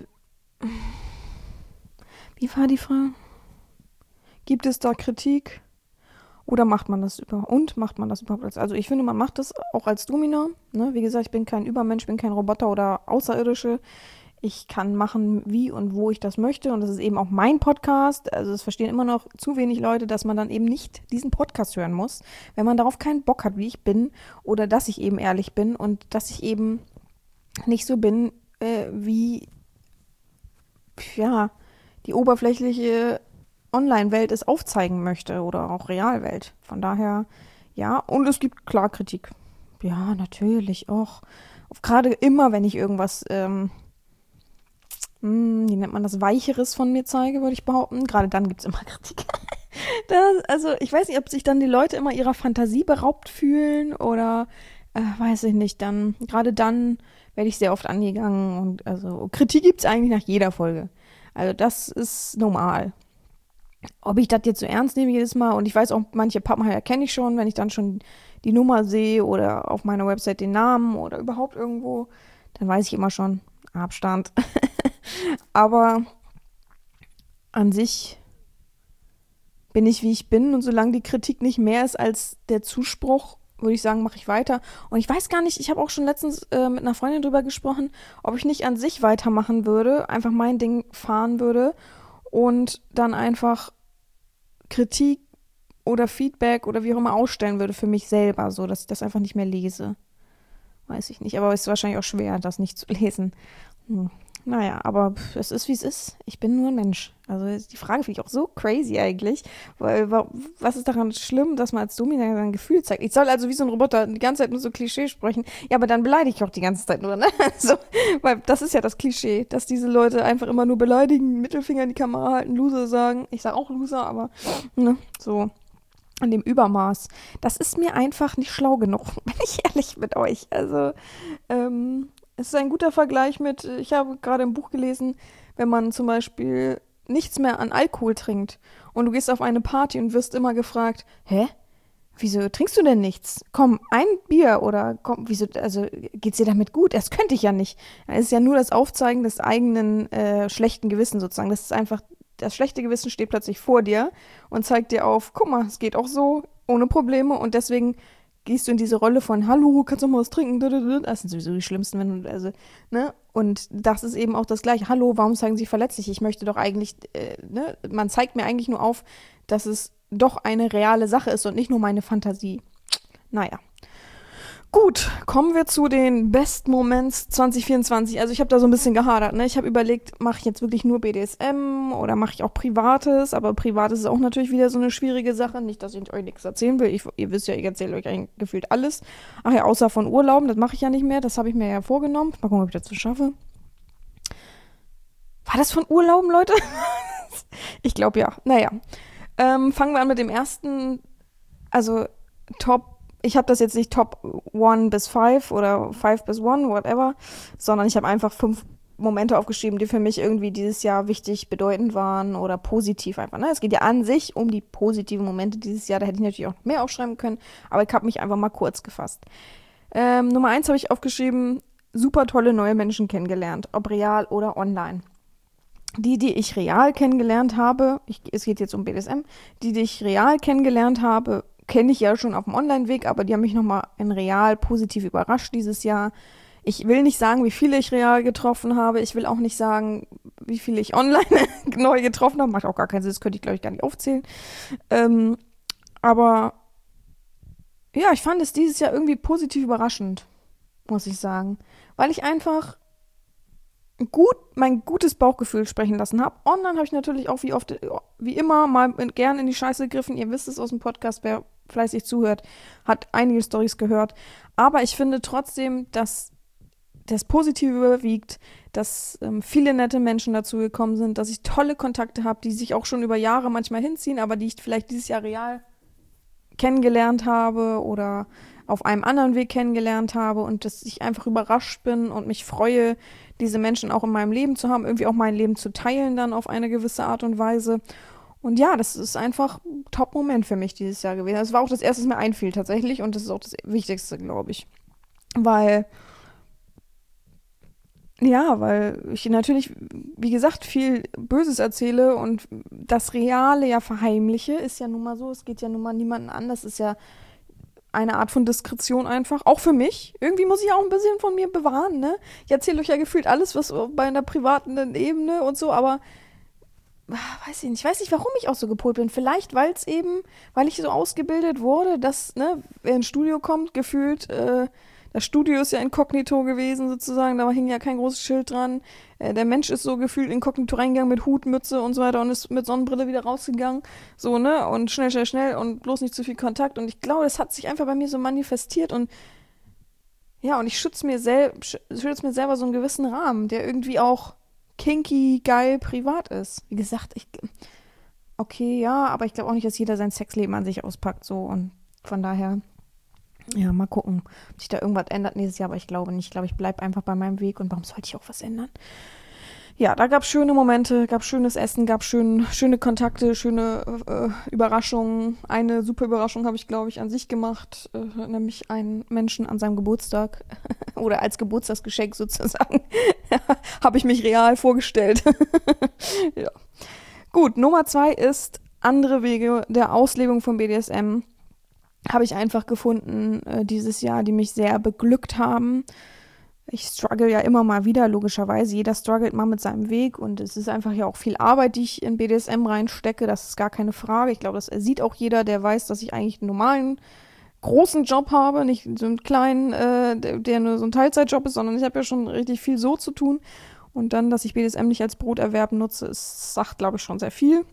wie war die Frage? Gibt es da Kritik? Oder macht man das überhaupt also ich finde, man macht das auch als Domina, ne? Wie gesagt, ich bin kein Übermensch, bin kein Roboter oder Außerirdische. Ich kann machen, wie und wo ich das möchte und das ist eben auch mein Podcast. Also es verstehen immer noch zu wenig Leute, dass man dann eben nicht diesen Podcast hören muss, wenn man darauf keinen Bock hat, wie ich bin oder dass ich eben ehrlich bin und dass ich eben nicht so bin, wie, ja, die oberflächliche Online-Welt es aufzeigen möchte oder auch Realwelt. Von daher, ja, und es gibt klar Kritik. Ja, natürlich, auch. Gerade immer, wenn ich irgendwas, wie nennt man das, Weicheres von mir zeige, würde ich behaupten. Gerade dann gibt es immer Kritik. Also, ich weiß nicht, ob sich dann die Leute immer ihrer Fantasie beraubt fühlen oder, weiß ich nicht, gerade dann werde ich sehr oft angegangen und also Kritik gibt es eigentlich nach jeder Folge. Also das ist normal. Ob ich das jetzt so ernst nehme jedes Mal und ich weiß auch, manche Pappenheimer kenne ich schon, wenn ich dann schon die Nummer sehe oder auf meiner Website den Namen oder überhaupt irgendwo, dann weiß ich immer schon, Abstand. Aber an sich bin ich, wie ich bin und solange die Kritik nicht mehr ist als der Zuspruch, würde ich sagen, mache ich weiter. Und ich weiß gar nicht, ich habe auch schon letztens mit einer Freundin drüber gesprochen, ob ich nicht an sich weitermachen würde, einfach mein Ding fahren würde und dann einfach Kritik oder Feedback oder wie auch immer ausstellen würde für mich selber, so dass ich das einfach nicht mehr lese. Weiß ich nicht, aber es ist wahrscheinlich auch schwer, das nicht zu lesen. Naja, aber es ist, wie es ist. Ich bin nur ein Mensch. Also die Frage finde ich auch so crazy eigentlich, weil was ist daran schlimm, dass man als Domian sein Gefühl zeigt? Ich soll also wie so ein Roboter die ganze Zeit nur so Klischee sprechen. Ja, aber dann beleidige ich auch die ganze Zeit nur, ne? So, weil das ist ja das Klischee, dass diese Leute einfach immer nur beleidigen, Mittelfinger in die Kamera halten, Loser sagen. Ich sage auch Loser, aber ne, so an dem Übermaß. Das ist mir einfach nicht schlau genug, bin ich ehrlich mit euch. Also, es ist ein guter Vergleich mit, ich habe gerade im Buch gelesen, wenn man zum Beispiel nichts mehr an Alkohol trinkt und du gehst auf eine Party und wirst immer gefragt, hä? Wieso trinkst du denn nichts? Komm, ein Bier oder komm, wieso, also geht's dir damit gut? Das könnte ich ja nicht. Es ist ja nur das Aufzeigen des eigenen schlechten Gewissens sozusagen. Das ist einfach, das schlechte Gewissen steht plötzlich vor dir und zeigt dir auf, guck mal, es geht auch so, ohne Probleme und deswegen gehst du in diese Rolle von, hallo, kannst du mal was trinken? Das sind sowieso die Schlimmsten, wenn du, also, ne? Und das ist eben auch das Gleiche. Hallo, warum zeigen Sie verletzlich? Ich möchte doch eigentlich, ne? Man zeigt mir eigentlich nur auf, dass es doch eine reale Sache ist und nicht nur meine Fantasie. Naja. Gut, kommen wir zu den Best Moments 2024. Also ich habe da so ein bisschen gehadert. Ne? Ich habe überlegt, mache ich jetzt wirklich nur BDSM oder mache ich auch Privates? Aber Privates ist auch natürlich wieder so eine schwierige Sache. Nicht, dass ich euch nichts erzählen will. Ihr wisst ja, ich erzähle euch eigentlich gefühlt alles. Ach ja, außer von Urlauben, das mache ich ja nicht mehr. Das habe ich mir ja vorgenommen. Mal gucken, ob ich das so schaffe. War das von Urlauben, Leute? Ich glaube ja. Naja. Fangen wir an mit dem ersten. Also Top. Ich habe das jetzt nicht Top 1 bis 5 oder 5 bis 1, whatever, sondern ich habe einfach 5 Momente aufgeschrieben, die für mich irgendwie dieses Jahr wichtig, bedeutend waren oder positiv einfach. Ne? Es geht ja an sich um die positiven Momente dieses Jahr. Da hätte ich natürlich auch mehr aufschreiben können, aber ich habe mich einfach mal kurz gefasst. Nummer 1 habe ich aufgeschrieben, super tolle neue Menschen kennengelernt, ob real oder online. Die ich real kennengelernt habe, es geht jetzt um BDSM, die ich real kennengelernt habe, kenne ich ja schon auf dem Online-Weg, aber die haben mich nochmal in real positiv überrascht dieses Jahr. Ich will nicht sagen, wie viele ich real getroffen habe. Ich will auch nicht sagen, wie viele ich online neu getroffen habe. Macht auch gar keinen Sinn, das könnte ich, glaube ich, gar nicht aufzählen. Aber ja, ich fand es dieses Jahr irgendwie positiv überraschend, muss ich sagen. Weil ich einfach mein gutes Bauchgefühl sprechen lassen habe. Online habe ich natürlich auch wie immer, mal gern in die Scheiße gegriffen. Ihr wisst es aus dem Podcast, wer fleißig zuhört, hat einige Storys gehört. Aber ich finde trotzdem, dass das Positive überwiegt, dass viele nette Menschen dazu gekommen sind, dass ich tolle Kontakte habe, die sich auch schon über Jahre manchmal hinziehen, aber die ich vielleicht dieses Jahr real kennengelernt habe oder auf einem anderen Weg kennengelernt habe und dass ich einfach überrascht bin und mich freue, diese Menschen auch in meinem Leben zu haben, irgendwie auch mein Leben zu teilen dann auf eine gewisse Art und Weise. Und ja, das ist einfach ein Top-Moment für mich dieses Jahr gewesen. Das war auch das erste, was mir einfiel tatsächlich und das ist auch das Wichtigste, glaube ich. Weil ich natürlich, wie gesagt, viel Böses erzähle und das Reale ja verheimliche, ist ja nun mal so, es geht ja nun mal niemanden an, das ist ja eine Art von Diskretion einfach, auch für mich. Irgendwie muss ich auch ein bisschen von mir bewahren, ne? Ich erzähle euch ja gefühlt alles, was bei einer privaten Ebene und so, aber weiß ich nicht. Ich weiß nicht, warum ich auch so gepolt bin. Vielleicht, weil ich so ausgebildet wurde, dass, ne, wer ins Studio kommt, gefühlt, Das Studio ist ja inkognito gewesen sozusagen, da hing ja kein großes Schild dran. Der Mensch ist so gefühlt inkognito reingegangen mit Hut, Mütze und so weiter und ist mit Sonnenbrille wieder rausgegangen. So, ne? Und schnell, schnell, schnell und bloß nicht zu viel Kontakt. Und ich glaube, das hat sich einfach bei mir so manifestiert und ja, und ich schütze mir selber so einen gewissen Rahmen, der irgendwie auch kinky, geil, privat ist. Wie gesagt, okay, ja, aber ich glaube auch nicht, dass jeder sein Sexleben an sich auspackt, so und von daher, ja, mal gucken, ob sich da irgendwas ändert nächstes Jahr, aber ich glaube nicht. Ich glaube, ich bleibe einfach bei meinem Weg und warum sollte ich auch was ändern? Ja, da gab es schöne Momente, gab schönes Essen, gab schöne Kontakte, schöne Überraschungen. Eine super Überraschung habe ich, glaube ich, an sich gemacht, nämlich einen Menschen an seinem Geburtstag oder als Geburtstagsgeschenk sozusagen, habe ich mich real vorgestellt. Ja. Gut, Nummer 2 ist andere Wege der Auslebung von BDSM. Habe ich einfach gefunden dieses Jahr, die mich sehr beglückt haben. Ich struggle ja immer mal wieder, logischerweise. Jeder struggelt mal mit seinem Weg und es ist einfach ja auch viel Arbeit, die ich in BDSM reinstecke. Das ist gar keine Frage. Ich glaube, das sieht auch jeder, der weiß, dass ich eigentlich einen normalen, großen Job habe. Nicht so einen kleinen, der nur so ein Teilzeitjob ist, sondern ich habe ja schon richtig viel so zu tun. Und dann, dass ich BDSM nicht als Broterwerb nutze, sagt, glaube ich, schon sehr viel.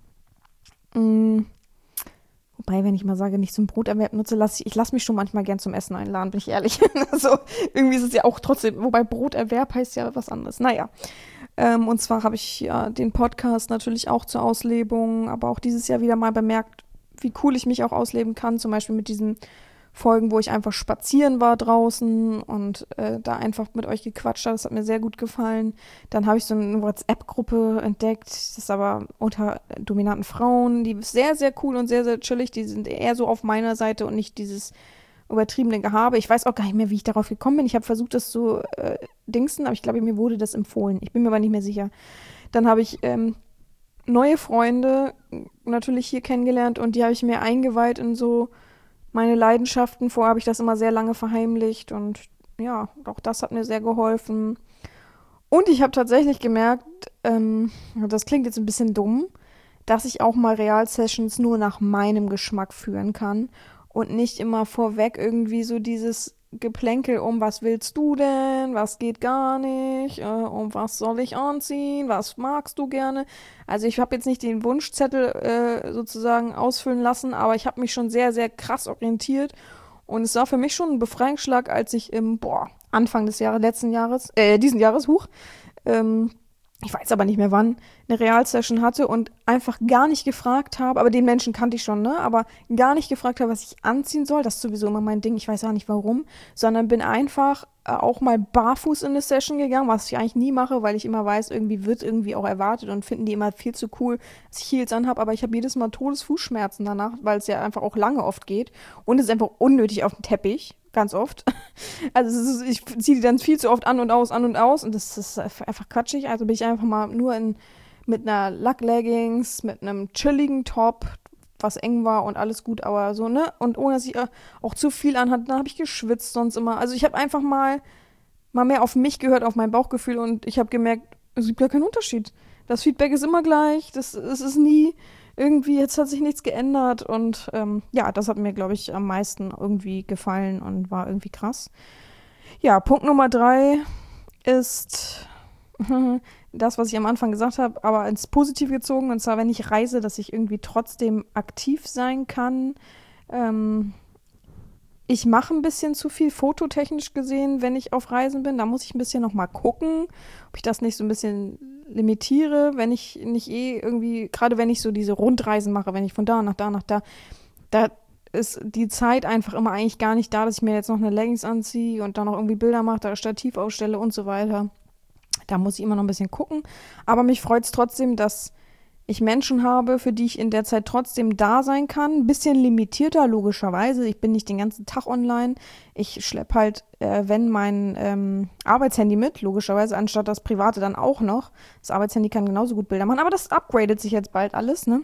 Wobei, wenn ich mal sage, nicht zum Broterwerb nutze, ich lasse mich schon manchmal gern zum Essen einladen, bin ich ehrlich. Also irgendwie ist es ja auch trotzdem, wobei Broterwerb heißt ja was anderes. Naja, und zwar habe ich ja den Podcast natürlich auch zur Auslebung, aber auch dieses Jahr wieder mal bemerkt, wie cool ich mich auch ausleben kann, zum Beispiel mit diesen Folgen, wo ich einfach spazieren war draußen und da einfach mit euch gequatscht habe. Das hat mir sehr gut gefallen. Dann habe ich so eine WhatsApp-Gruppe entdeckt. Das ist aber unter dominanten Frauen. Die ist sehr, sehr cool und sehr, sehr chillig. Die sind eher so auf meiner Seite und nicht dieses übertriebene Gehabe. Ich weiß auch gar nicht mehr, wie ich darauf gekommen bin. Ich habe versucht, das zu dingsen, aber ich glaube, mir wurde das empfohlen. Ich bin mir aber nicht mehr sicher. Dann habe ich neue Freunde natürlich hier kennengelernt und die habe ich mir eingeweiht in so meine Leidenschaften. Vorher habe ich das immer sehr lange verheimlicht und ja, auch das hat mir sehr geholfen. Und ich habe tatsächlich gemerkt, das klingt jetzt ein bisschen dumm, dass ich auch mal Real-Sessions nur nach meinem Geschmack führen kann und nicht immer vorweg irgendwie so dieses Geplänkel um, was willst du denn, was geht gar nicht, um was soll ich anziehen, was magst du gerne. Also ich habe jetzt nicht den Wunschzettel sozusagen ausfüllen lassen, aber ich habe mich schon sehr, sehr krass orientiert und es war für mich schon ein Befreiungsschlag, als ich im Anfang des diesen Jahres, ich weiß aber nicht mehr wann, eine Realsession hatte und einfach gar nicht gefragt habe, aber den Menschen kannte ich schon, ne? Aber gar nicht gefragt habe, was ich anziehen soll. Das ist sowieso immer mein Ding, ich weiß auch nicht warum, sondern bin einfach auch mal barfuß in eine Session gegangen, was ich eigentlich nie mache, weil ich immer weiß, irgendwie wird irgendwie auch erwartet und finden die immer viel zu cool, dass ich Heels anhabe, aber ich habe jedes Mal Todesfußschmerzen danach, weil es ja einfach auch lange oft geht und es ist einfach unnötig auf dem Teppich, ganz oft. Also ich ziehe die dann viel zu oft an und aus und das ist einfach quatschig. Also bin ich einfach mal nur mit einer Lackleggings, mit einem chilligen Top, was eng war und alles gut, aber so, ne? Und ohne, dass ich auch zu viel anhatte, dann habe ich geschwitzt sonst immer. Also ich habe einfach mal mehr auf mich gehört, auf mein Bauchgefühl und ich habe gemerkt, es gibt gar keinen Unterschied. Das Feedback ist immer gleich, es ist nie irgendwie, jetzt hat sich nichts geändert und ja, das hat mir, glaube ich, am meisten irgendwie gefallen und war irgendwie krass. Ja, Punkt Nummer 3 ist das, was ich am Anfang gesagt habe, aber ins Positive gezogen. Und zwar, wenn ich reise, dass ich irgendwie trotzdem aktiv sein kann. Ich mache ein bisschen zu viel fototechnisch gesehen, wenn ich auf Reisen bin. Da muss ich ein bisschen noch mal gucken, ob ich das nicht so ein bisschen limitiere, wenn ich nicht irgendwie, gerade wenn ich so diese Rundreisen mache, wenn ich von da nach da nach da ist die Zeit einfach immer eigentlich gar nicht da, dass ich mir jetzt noch eine Leggings anziehe und dann noch irgendwie Bilder mache, da Stativ ausstelle und so weiter. Da muss ich immer noch ein bisschen gucken. Aber mich freut es trotzdem, dass ich Menschen habe, für die ich in der Zeit trotzdem da sein kann. Ein bisschen limitierter, logischerweise. Ich bin nicht den ganzen Tag online. Ich schleppe halt, wenn mein Arbeitshandy mit, logischerweise, anstatt das private dann auch noch. Das Arbeitshandy kann genauso gut Bilder machen, aber das upgradet sich jetzt bald alles, ne?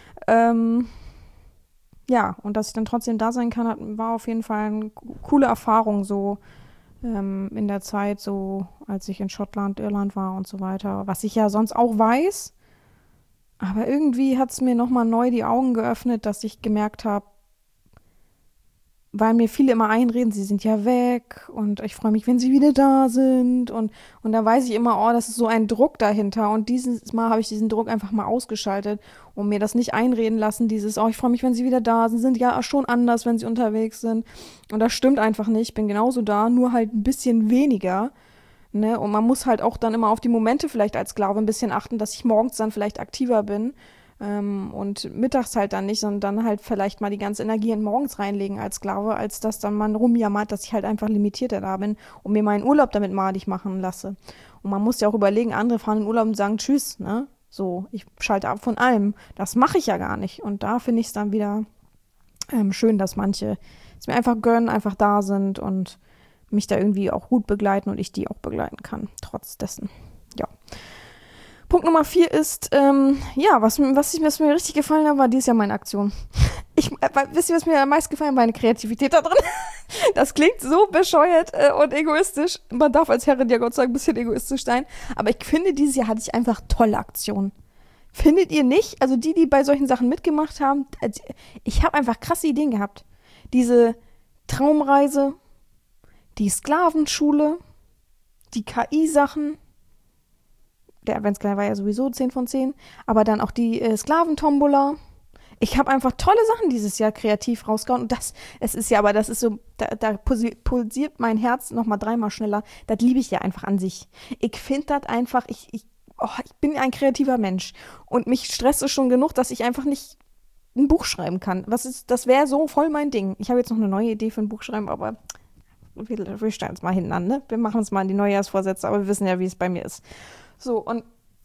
Ja, und dass ich dann trotzdem da sein kann, war auf jeden Fall eine coole Erfahrung, so in der Zeit, so als ich in Schottland, Irland war und so weiter. Was ich ja sonst auch weiß, aber irgendwie hat es mir nochmal neu die Augen geöffnet, dass ich gemerkt habe, weil mir viele immer einreden, sie sind ja weg und ich freue mich, wenn sie wieder da sind und da weiß ich immer, oh, das ist so ein Druck dahinter und dieses Mal habe ich diesen Druck einfach mal ausgeschaltet und mir das nicht einreden lassen, dieses, oh, ich freue mich, wenn sie wieder da sind ja schon anders, wenn sie unterwegs sind und das stimmt einfach nicht, ich bin genauso da, nur halt ein bisschen weniger, ne, und man muss halt auch dann immer auf die Momente vielleicht als Sklave ein bisschen achten, dass ich morgens dann vielleicht aktiver bin, und mittags halt dann nicht, sondern dann halt vielleicht mal die ganze Energie in morgens reinlegen als Sklave, als dass dann man rumjammert, dass ich halt einfach limitierter da bin und mir meinen Urlaub damit madig machen lasse. Und man muss ja auch überlegen, andere fahren in Urlaub und sagen Tschüss, ne? So, ich schalte ab von allem. Das mache ich ja gar nicht. Und da finde ich es dann wieder schön, dass manche es mir einfach gönnen, einfach da sind und mich da irgendwie auch gut begleiten und ich die auch begleiten kann, trotz dessen. Ja. Punkt Nummer 4 ist, ja, was mir richtig gefallen hat, war dieses Jahr meine Aktion. Wisst ihr, was mir am meisten gefallen hat? Meine Kreativität da drin. Das klingt so bescheuert und egoistisch. Man darf als Herrin ja Gott sei Dank ein bisschen egoistisch sein. Aber ich finde, dieses Jahr hatte ich einfach tolle Aktionen. Findet ihr nicht? Also die bei solchen Sachen mitgemacht haben, ich habe einfach krasse Ideen gehabt. Diese Traumreise, die Sklavenschule, die KI-Sachen. Der Adventskalender war ja sowieso 10 von 10, aber dann auch die Sklaventombola. Ich habe einfach tolle Sachen dieses Jahr kreativ rausgehauen und das ist so, da pulsiert mein Herz nochmal 3-mal schneller. Das liebe ich ja einfach an sich. Ich finde das einfach, ich bin ein kreativer Mensch und mich stresst es schon genug, dass ich einfach nicht ein Buch schreiben kann. Das wäre so voll mein Ding. Ich habe jetzt noch eine neue Idee für ein Buch schreiben, aber wir stellen es mal hinten an, ne? Wir machen es mal in die Neujahrsvorsätze, aber wir wissen ja, wie es bei mir ist. So, und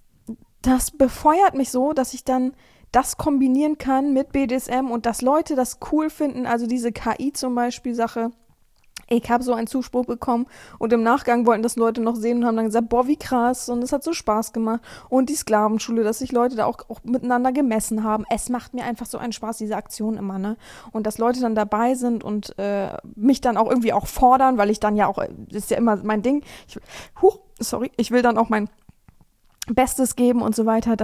das befeuert mich so, dass ich dann das kombinieren kann mit BDSM und dass Leute das cool finden, also diese KI zum Beispiel Sache. Ich habe so einen Zuspruch bekommen und im Nachgang wollten das Leute noch sehen und haben dann gesagt, boah, wie krass und es hat so Spaß gemacht und die Sklavenschule, dass sich Leute da auch miteinander gemessen haben. Es macht mir einfach so einen Spaß, diese Aktion immer, ne? Und dass Leute dann dabei sind und mich dann auch irgendwie auch fordern, weil ich dann ja auch, das ist ja immer mein Ding, ich will dann auch mein Bestes geben und so weiter,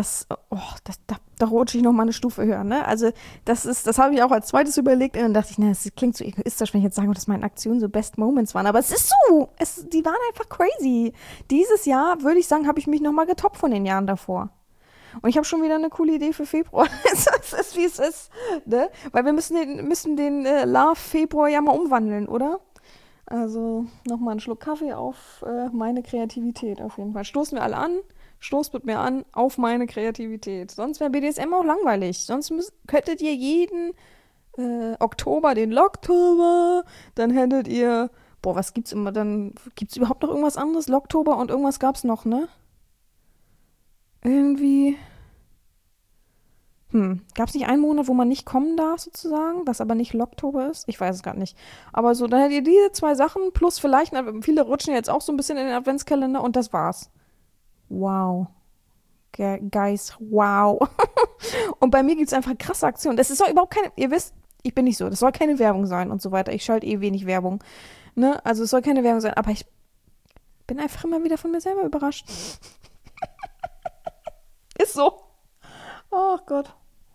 da rutsche ich noch mal eine Stufe höher, ne? Also das habe ich auch als zweites überlegt und dann dachte ich, das klingt so egoistisch, wenn ich jetzt sage, dass meine Aktionen so Best Moments waren, aber es ist so, die waren einfach crazy. Dieses Jahr, würde ich sagen, habe ich mich noch mal getoppt von den Jahren davor. Und ich habe schon wieder eine coole Idee für Februar. Es ist, wie es ist, ne? Weil wir müssen den Love Februar ja mal umwandeln, oder? Also nochmal einen Schluck Kaffee auf meine Kreativität auf jeden Fall. Stoßen wir alle an. Stoßt mit mir an auf meine Kreativität. Sonst wäre BDSM auch langweilig. Sonst könntet ihr jeden Oktober den Locktober, dann hättet ihr, was gibt's immer, dann gibt's überhaupt noch irgendwas anderes? Locktober und irgendwas gab's noch, ne? Irgendwie, gab's nicht einen Monat, wo man nicht kommen darf, sozusagen, was aber nicht Locktober ist? Ich weiß es gar nicht. Aber so, dann hättet ihr diese 2 Sachen, plus vielleicht, viele rutschen jetzt auch so ein bisschen in den Adventskalender und das war's. Wow. Guys, wow. Und bei mir gibt es einfach krasse Aktionen. Das ist auch überhaupt keine, ihr wisst, ich bin nicht so, das soll keine Werbung sein und so weiter. Ich schalte wenig Werbung. Ne? Also es soll keine Werbung sein, aber ich bin einfach immer wieder von mir selber überrascht. Ist so. Oh Gott.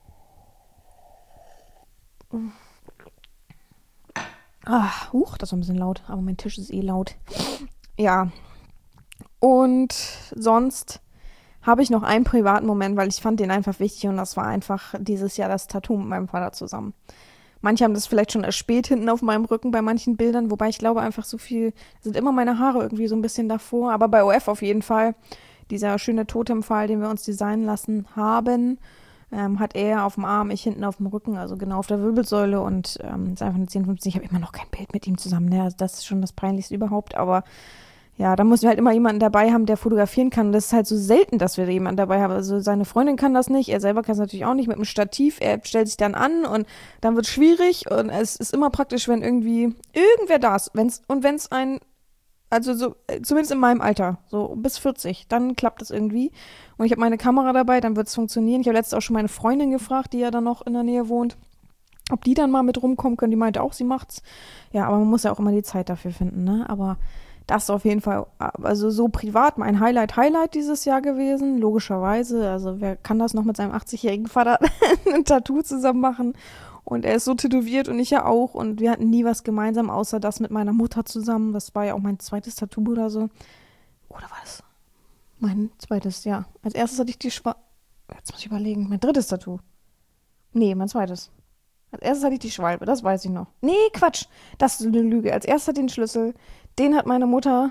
Das war ein bisschen laut, aber mein Tisch ist laut. Ja. Und sonst habe ich noch einen privaten Moment, weil ich fand den einfach wichtig und das war einfach dieses Jahr das Tattoo mit meinem Vater zusammen. Manche haben das vielleicht schon erspäht hinten auf meinem Rücken bei manchen Bildern, wobei ich glaube einfach sind immer meine Haare irgendwie so ein bisschen davor, aber bei OF auf jeden Fall. Dieser schöne Totempfahl, den wir uns designen lassen haben, hat er auf dem Arm, ich hinten auf dem Rücken, also genau auf der Wirbelsäule und ist einfach eine 10,50. Ich habe immer noch kein Bild mit ihm zusammen, ne? Also das ist schon das Peinlichste überhaupt, aber ja, da müssen wir halt immer jemanden dabei haben, der fotografieren kann. Und das ist halt so selten, dass wir jemanden dabei haben. Also seine Freundin kann das nicht, er selber kann es natürlich auch nicht mit einem Stativ. Er stellt sich dann an und dann wird es schwierig. Und es ist immer praktisch, wenn irgendwie irgendwer da ist. Also so, zumindest in meinem Alter, so bis 40, dann klappt das irgendwie. Und ich habe meine Kamera dabei, dann wird es funktionieren. Ich habe letztens auch schon meine Freundin gefragt, die ja dann noch in der Nähe wohnt, ob die dann mal mit rumkommen können. Die meinte auch, sie macht's. Ja, aber man muss ja auch immer die Zeit dafür finden, ne? Aber das ist auf jeden Fall, also so privat mein Highlight dieses Jahr gewesen, logischerweise. Also wer kann das noch mit seinem 80-jährigen Vater ein Tattoo zusammen machen? Und er ist so tätowiert und ich ja auch. Und wir hatten nie was gemeinsam, außer das mit meiner Mutter zusammen. Das war ja auch mein zweites Tattoo oder so. Oder war das mein zweites, ja. Als erstes hatte ich die Jetzt muss ich überlegen. Mein drittes Tattoo. Nee, mein zweites. Als erstes hatte ich die Schwalbe, das weiß ich noch. Nee, Quatsch. Das ist eine Lüge. Als erstes hatte ich den Schlüssel. Den hat meine Mutter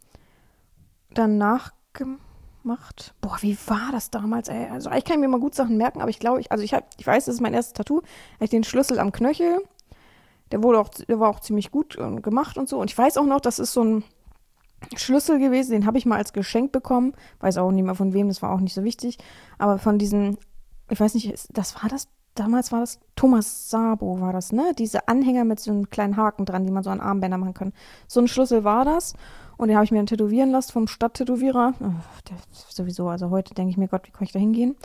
dann nachgemacht. Boah, wie war das damals, ey? Also eigentlich kann ich mir mal gut Sachen merken, aber ich glaube, ich weiß, das ist mein erstes Tattoo. Da hatte ich den Schlüssel am Knöchel. Der war auch ziemlich gut gemacht und so. Und ich weiß auch noch, das ist so ein Schlüssel gewesen, den habe ich mal als Geschenk bekommen. Weiß auch nicht mehr von wem, das war auch nicht so wichtig. Aber von diesem, ich weiß nicht, damals war das Thomas Sabo, war das, ne? Diese Anhänger mit so einem kleinen Haken dran, die man so an Armbänder machen kann. So ein Schlüssel war das. Und den habe ich mir dann tätowieren lassen vom Stadttätowierer. Sowieso, also heute denke ich mir, Gott, wie kann ich da hingehen?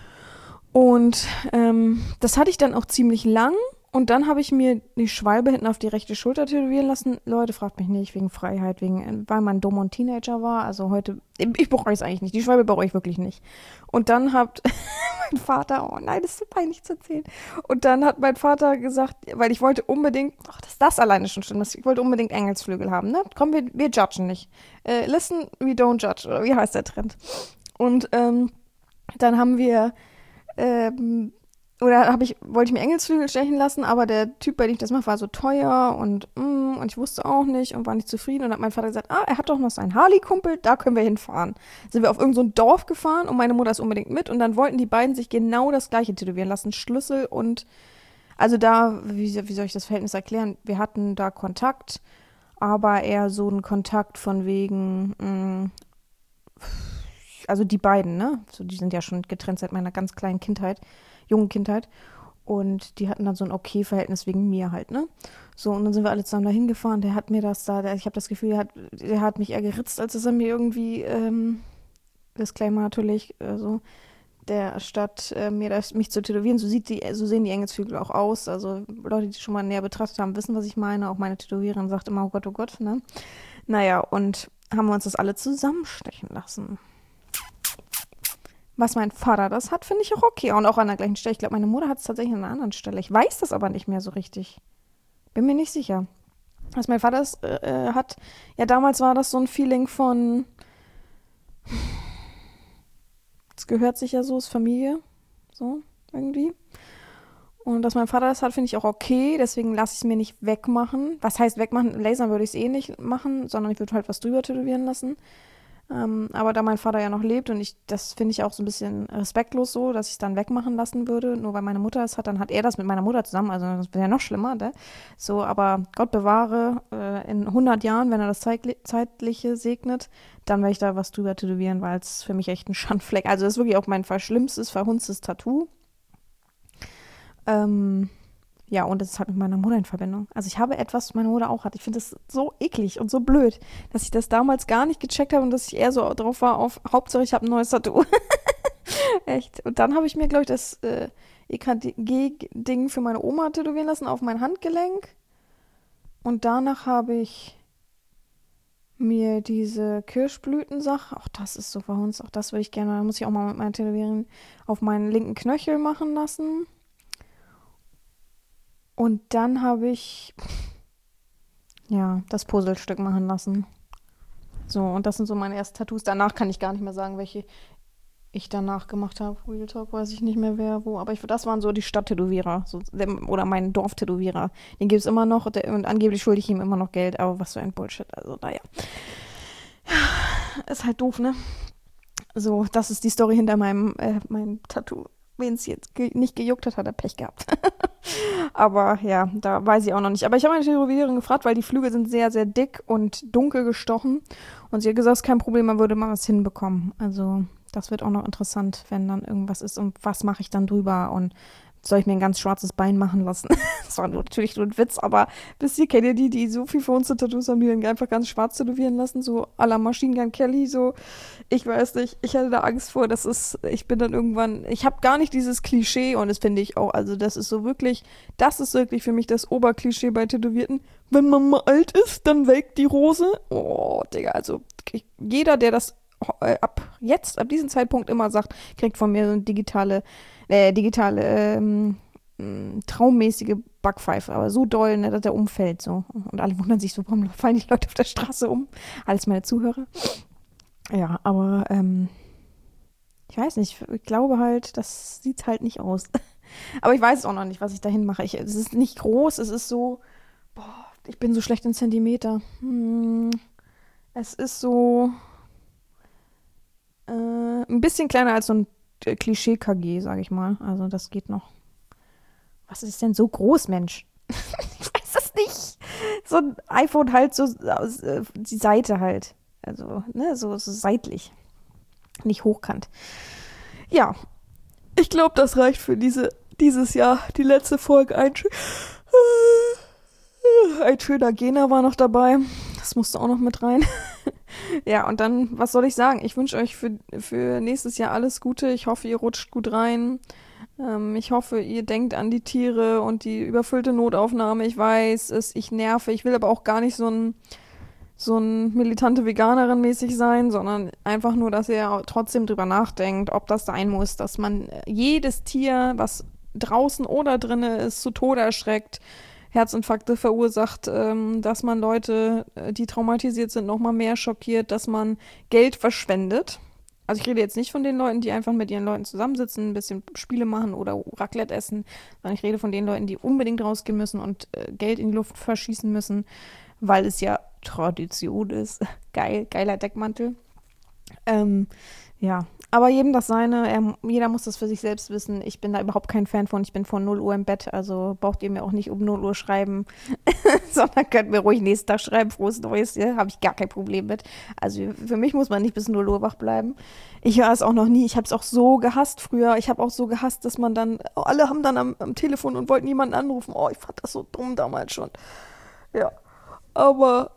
Und das hatte ich dann auch ziemlich lang. Und dann habe ich mir die Schwalbe hinten auf die rechte Schulter tätowieren lassen. Leute, fragt mich nicht, wegen Freiheit, weil man dumm und Teenager war. Also heute, ich bereue es eigentlich nicht. Die Schwalbe bereue ich wirklich nicht. Und dann hat mein Vater, oh nein, das ist so peinlich zu erzählen. Und dann hat mein Vater gesagt, weil ich wollte unbedingt, ach, dass das alleine schon stimmt, ich wollte unbedingt Engelsflügel haben, ne? Komm, wir judgen nicht. Listen, we don't judge, oder wie heißt der Trend? Und dann haben wir, wollte ich mir Engelsflügel stechen lassen, aber der Typ, bei dem ich das mache, war so teuer und ich wusste auch nicht und war nicht zufrieden. Und hat mein Vater gesagt, er hat doch noch seinen Harley-Kumpel, da können wir hinfahren. Sind wir auf irgend so ein Dorf gefahren und meine Mutter ist unbedingt mit und dann wollten die beiden sich genau das gleiche tätowieren lassen. Schlüssel und, also da, wie soll ich das Verhältnis erklären? Wir hatten da Kontakt, aber eher so ein Kontakt von wegen, also die beiden, ne? So, die sind ja schon getrennt seit meiner ganz kleinen Kindheit, jungen Kindheit. Und die hatten dann so ein Okay-Verhältnis wegen mir halt, ne? So, und dann sind wir alle zusammen da hingefahren. Der hat mir ich habe das Gefühl, der hat mich eher geritzt, als dass er mir irgendwie, Disclaimer natürlich, so, der statt mich zu tätowieren, so sehen die Engelsflügel auch aus. Also Leute, die schon mal näher betrachtet haben, wissen, was ich meine. Auch meine Tätowiererin sagt immer, oh Gott, ne? Naja, und haben wir uns das alle zusammenstechen lassen. Was mein Vater das hat, finde ich auch okay. Und auch an der gleichen Stelle. Ich glaube, meine Mutter hat es tatsächlich an einer anderen Stelle. Ich weiß das aber nicht mehr so richtig. Bin mir nicht sicher. Was mein Vater hat, ja, damals war das so ein Feeling von, es gehört sich ja so, ist Familie. So, irgendwie. Und dass mein Vater das hat, finde ich auch okay. Deswegen lasse ich es mir nicht wegmachen. Was heißt wegmachen? Lasern würde ich es eh nicht machen, sondern ich würde halt was drüber tätowieren lassen. Aber da mein Vater ja noch lebt und das finde ich auch so ein bisschen respektlos so, dass ich es dann wegmachen lassen würde, nur weil meine Mutter es hat, dann hat er das mit meiner Mutter zusammen, also das wäre ja noch schlimmer, ne? So, aber Gott bewahre, in 100 Jahren, wenn er das Zeitliche segnet, dann werde ich da was drüber tätowieren, weil es für mich echt ein Schandfleck, also das ist wirklich auch mein verschlimmstes, verhunztes Tattoo. Ja, und das ist halt mit meiner Mutter in Verbindung. Also ich habe etwas, was meine Mutter auch hat. Ich finde das so eklig und so blöd, dass ich das damals gar nicht gecheckt habe und dass ich eher so drauf war auf, Hauptsache ich habe ein neues Tattoo. Echt. Und dann habe ich mir, glaube ich, das EKG-Ding für meine Oma tätowieren lassen auf mein Handgelenk. Und danach habe ich mir diese Kirschblütensache, auch das ist so verhunzt, auch das würde ich gerne, da muss ich auch mal mit meiner Tätowiererin auf meinen linken Knöchel machen lassen. Und dann habe ich, ja, das Puzzlestück machen lassen. So, und das sind so meine ersten Tattoos. Danach kann ich gar nicht mehr sagen, welche ich danach gemacht habe. Real Talk weiß ich nicht mehr wer, wo. Aber das waren so die Stadttätowierer. So, oder mein Dorftätowierer. Den gibt es immer noch und angeblich schulde ich ihm immer noch Geld. Aber was für ein Bullshit. Also, naja. Ist halt doof, ne? So, das ist die Story hinter meinem Tattoo. Wen es jetzt nicht gejuckt hat, hat er Pech gehabt. Aber ja, da weiß ich auch noch nicht. Aber ich habe meine Tätowiererin gefragt, weil die Flügel sind sehr, sehr dick und dunkel gestochen. Und sie hat gesagt, es ist kein Problem, man würde mal was hinbekommen. Also das wird auch noch interessant, wenn dann irgendwas ist. Und was mache ich dann drüber? Und soll ich mir ein ganz schwarzes Bein machen lassen? Das war natürlich nur ein Witz, aber wisst ihr, kennt ihr die so viel verhunzte Tattoos haben, die dann einfach ganz schwarz tätowieren lassen? So à la Machine Gun Kelly, so. Ich weiß nicht, ich hatte da Angst vor, ich bin dann irgendwann, ich habe gar nicht dieses Klischee und das finde ich auch, also das ist wirklich für mich das Oberklischee bei Tätowierten. Wenn man mal alt ist, dann welkt die Rose. Oh, Digga, also jeder, der das ab diesem Zeitpunkt immer sagt, kriegt von mir so eine digitale traummäßige Backpfeife, aber so doll, ne, dass der umfällt so. Und alle wundern sich so, warum fallen die Leute auf der Straße um? Alles meine Zuhörer. Ja, aber ich weiß nicht, ich glaube halt, das sieht halt nicht aus. Aber ich weiß auch noch nicht, was ich dahin mache. Es ist nicht groß, es ist so, boah, ich bin so schlecht in Zentimeter. Es ist so ein bisschen kleiner als so ein Klischee-KG, sage ich mal. Also das geht noch. Was ist denn so groß, Mensch? Ich weiß es nicht. So ein iPhone halt so die Seite halt. Also, ne, so seitlich. Nicht hochkant. Ja, ich glaube, das reicht für dieses Jahr. Die letzte Folge. Ein schöner Gena war noch dabei. Das musste auch noch mit rein. Ja, und dann, was soll ich sagen? Ich wünsche euch für nächstes Jahr alles Gute. Ich hoffe, ihr rutscht gut rein. Ich hoffe, ihr denkt an die Tiere und die überfüllte Notaufnahme. Ich weiß, ich nerve. Ich will aber auch gar nicht so ein militante Veganerin mäßig sein, sondern einfach nur, dass ihr trotzdem drüber nachdenkt, ob das sein muss, dass man jedes Tier, was draußen oder drinnen ist, zu Tode erschreckt, Herzinfarkte verursacht, dass man Leute, die traumatisiert sind, nochmal mehr schockiert, dass man Geld verschwendet. Also ich rede jetzt nicht von den Leuten, die einfach mit ihren Leuten zusammensitzen, ein bisschen Spiele machen oder Raclette essen, sondern ich rede von den Leuten, die unbedingt rausgehen müssen und Geld in die Luft verschießen müssen, weil es ja Tradition ist. Geiler Deckmantel. Ja, aber jedem das seine. Jeder muss das für sich selbst wissen. Ich bin da überhaupt kein Fan von. Ich bin von 0 Uhr im Bett, also braucht ihr mir auch nicht um 0 Uhr schreiben, sondern könnt mir ruhig nächsten Tag schreiben. Frohes Neues, ja, habe ich gar kein Problem mit. Also für mich muss man nicht bis 0 Uhr wach bleiben. Ich höre es auch noch nie. Ich habe es auch so gehasst früher. Ich habe auch so gehasst, dass man dann, alle haben dann am Telefon und wollten jemanden anrufen. Oh, ich fand das so dumm damals schon. Ja, aber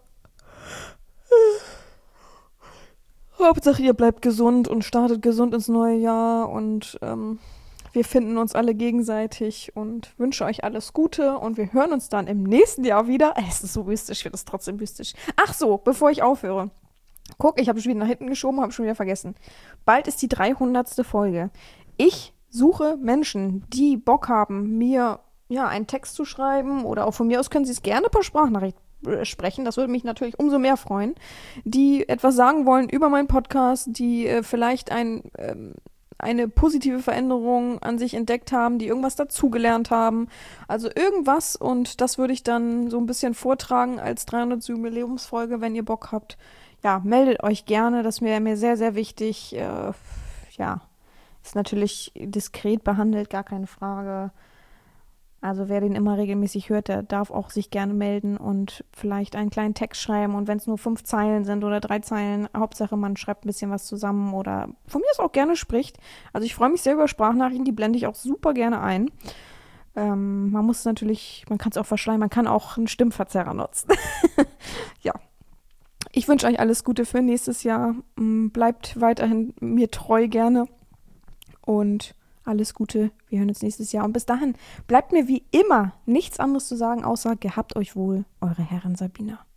Hauptsache, ihr bleibt gesund und startet gesund ins neue Jahr und wir finden uns alle gegenseitig und wünsche euch alles Gute und wir hören uns dann im nächsten Jahr wieder. Es ist so mystisch, ich finde es trotzdem mystisch. Ach so, bevor ich aufhöre. Guck, ich habe schon wieder nach hinten geschoben, habe schon wieder vergessen. Bald ist die 300. Folge. Ich suche Menschen, die Bock haben, mir einen Text zu schreiben oder auch von mir aus können sie es gerne per Sprachnachricht sprechen. Das würde mich natürlich umso mehr freuen, die etwas sagen wollen über meinen Podcast, die vielleicht eine positive Veränderung an sich entdeckt haben, die irgendwas dazugelernt haben. Also irgendwas und das würde ich dann so ein bisschen vortragen als 300. Jubiläumsfolge, wenn ihr Bock habt. Ja, meldet euch gerne, das wäre mir sehr, sehr wichtig. Ja, ist natürlich diskret behandelt, gar keine Frage. Also wer den immer regelmäßig hört, der darf auch sich gerne melden und vielleicht einen kleinen Text schreiben. Und wenn es nur 5 Zeilen sind oder 3 Zeilen, Hauptsache man schreibt ein bisschen was zusammen oder von mir aus auch gerne spricht. Also ich freue mich sehr über Sprachnachrichten, die blende ich auch super gerne ein. Man muss natürlich, man kann es auch verschleiern, man kann auch einen Stimmverzerrer nutzen. Ja, ich wünsche euch alles Gute für nächstes Jahr. Bleibt weiterhin mir treu gerne und alles Gute, wir hören uns nächstes Jahr. Und bis dahin bleibt mir wie immer nichts anderes zu sagen, außer gehabt euch wohl, eure Herren Sabina.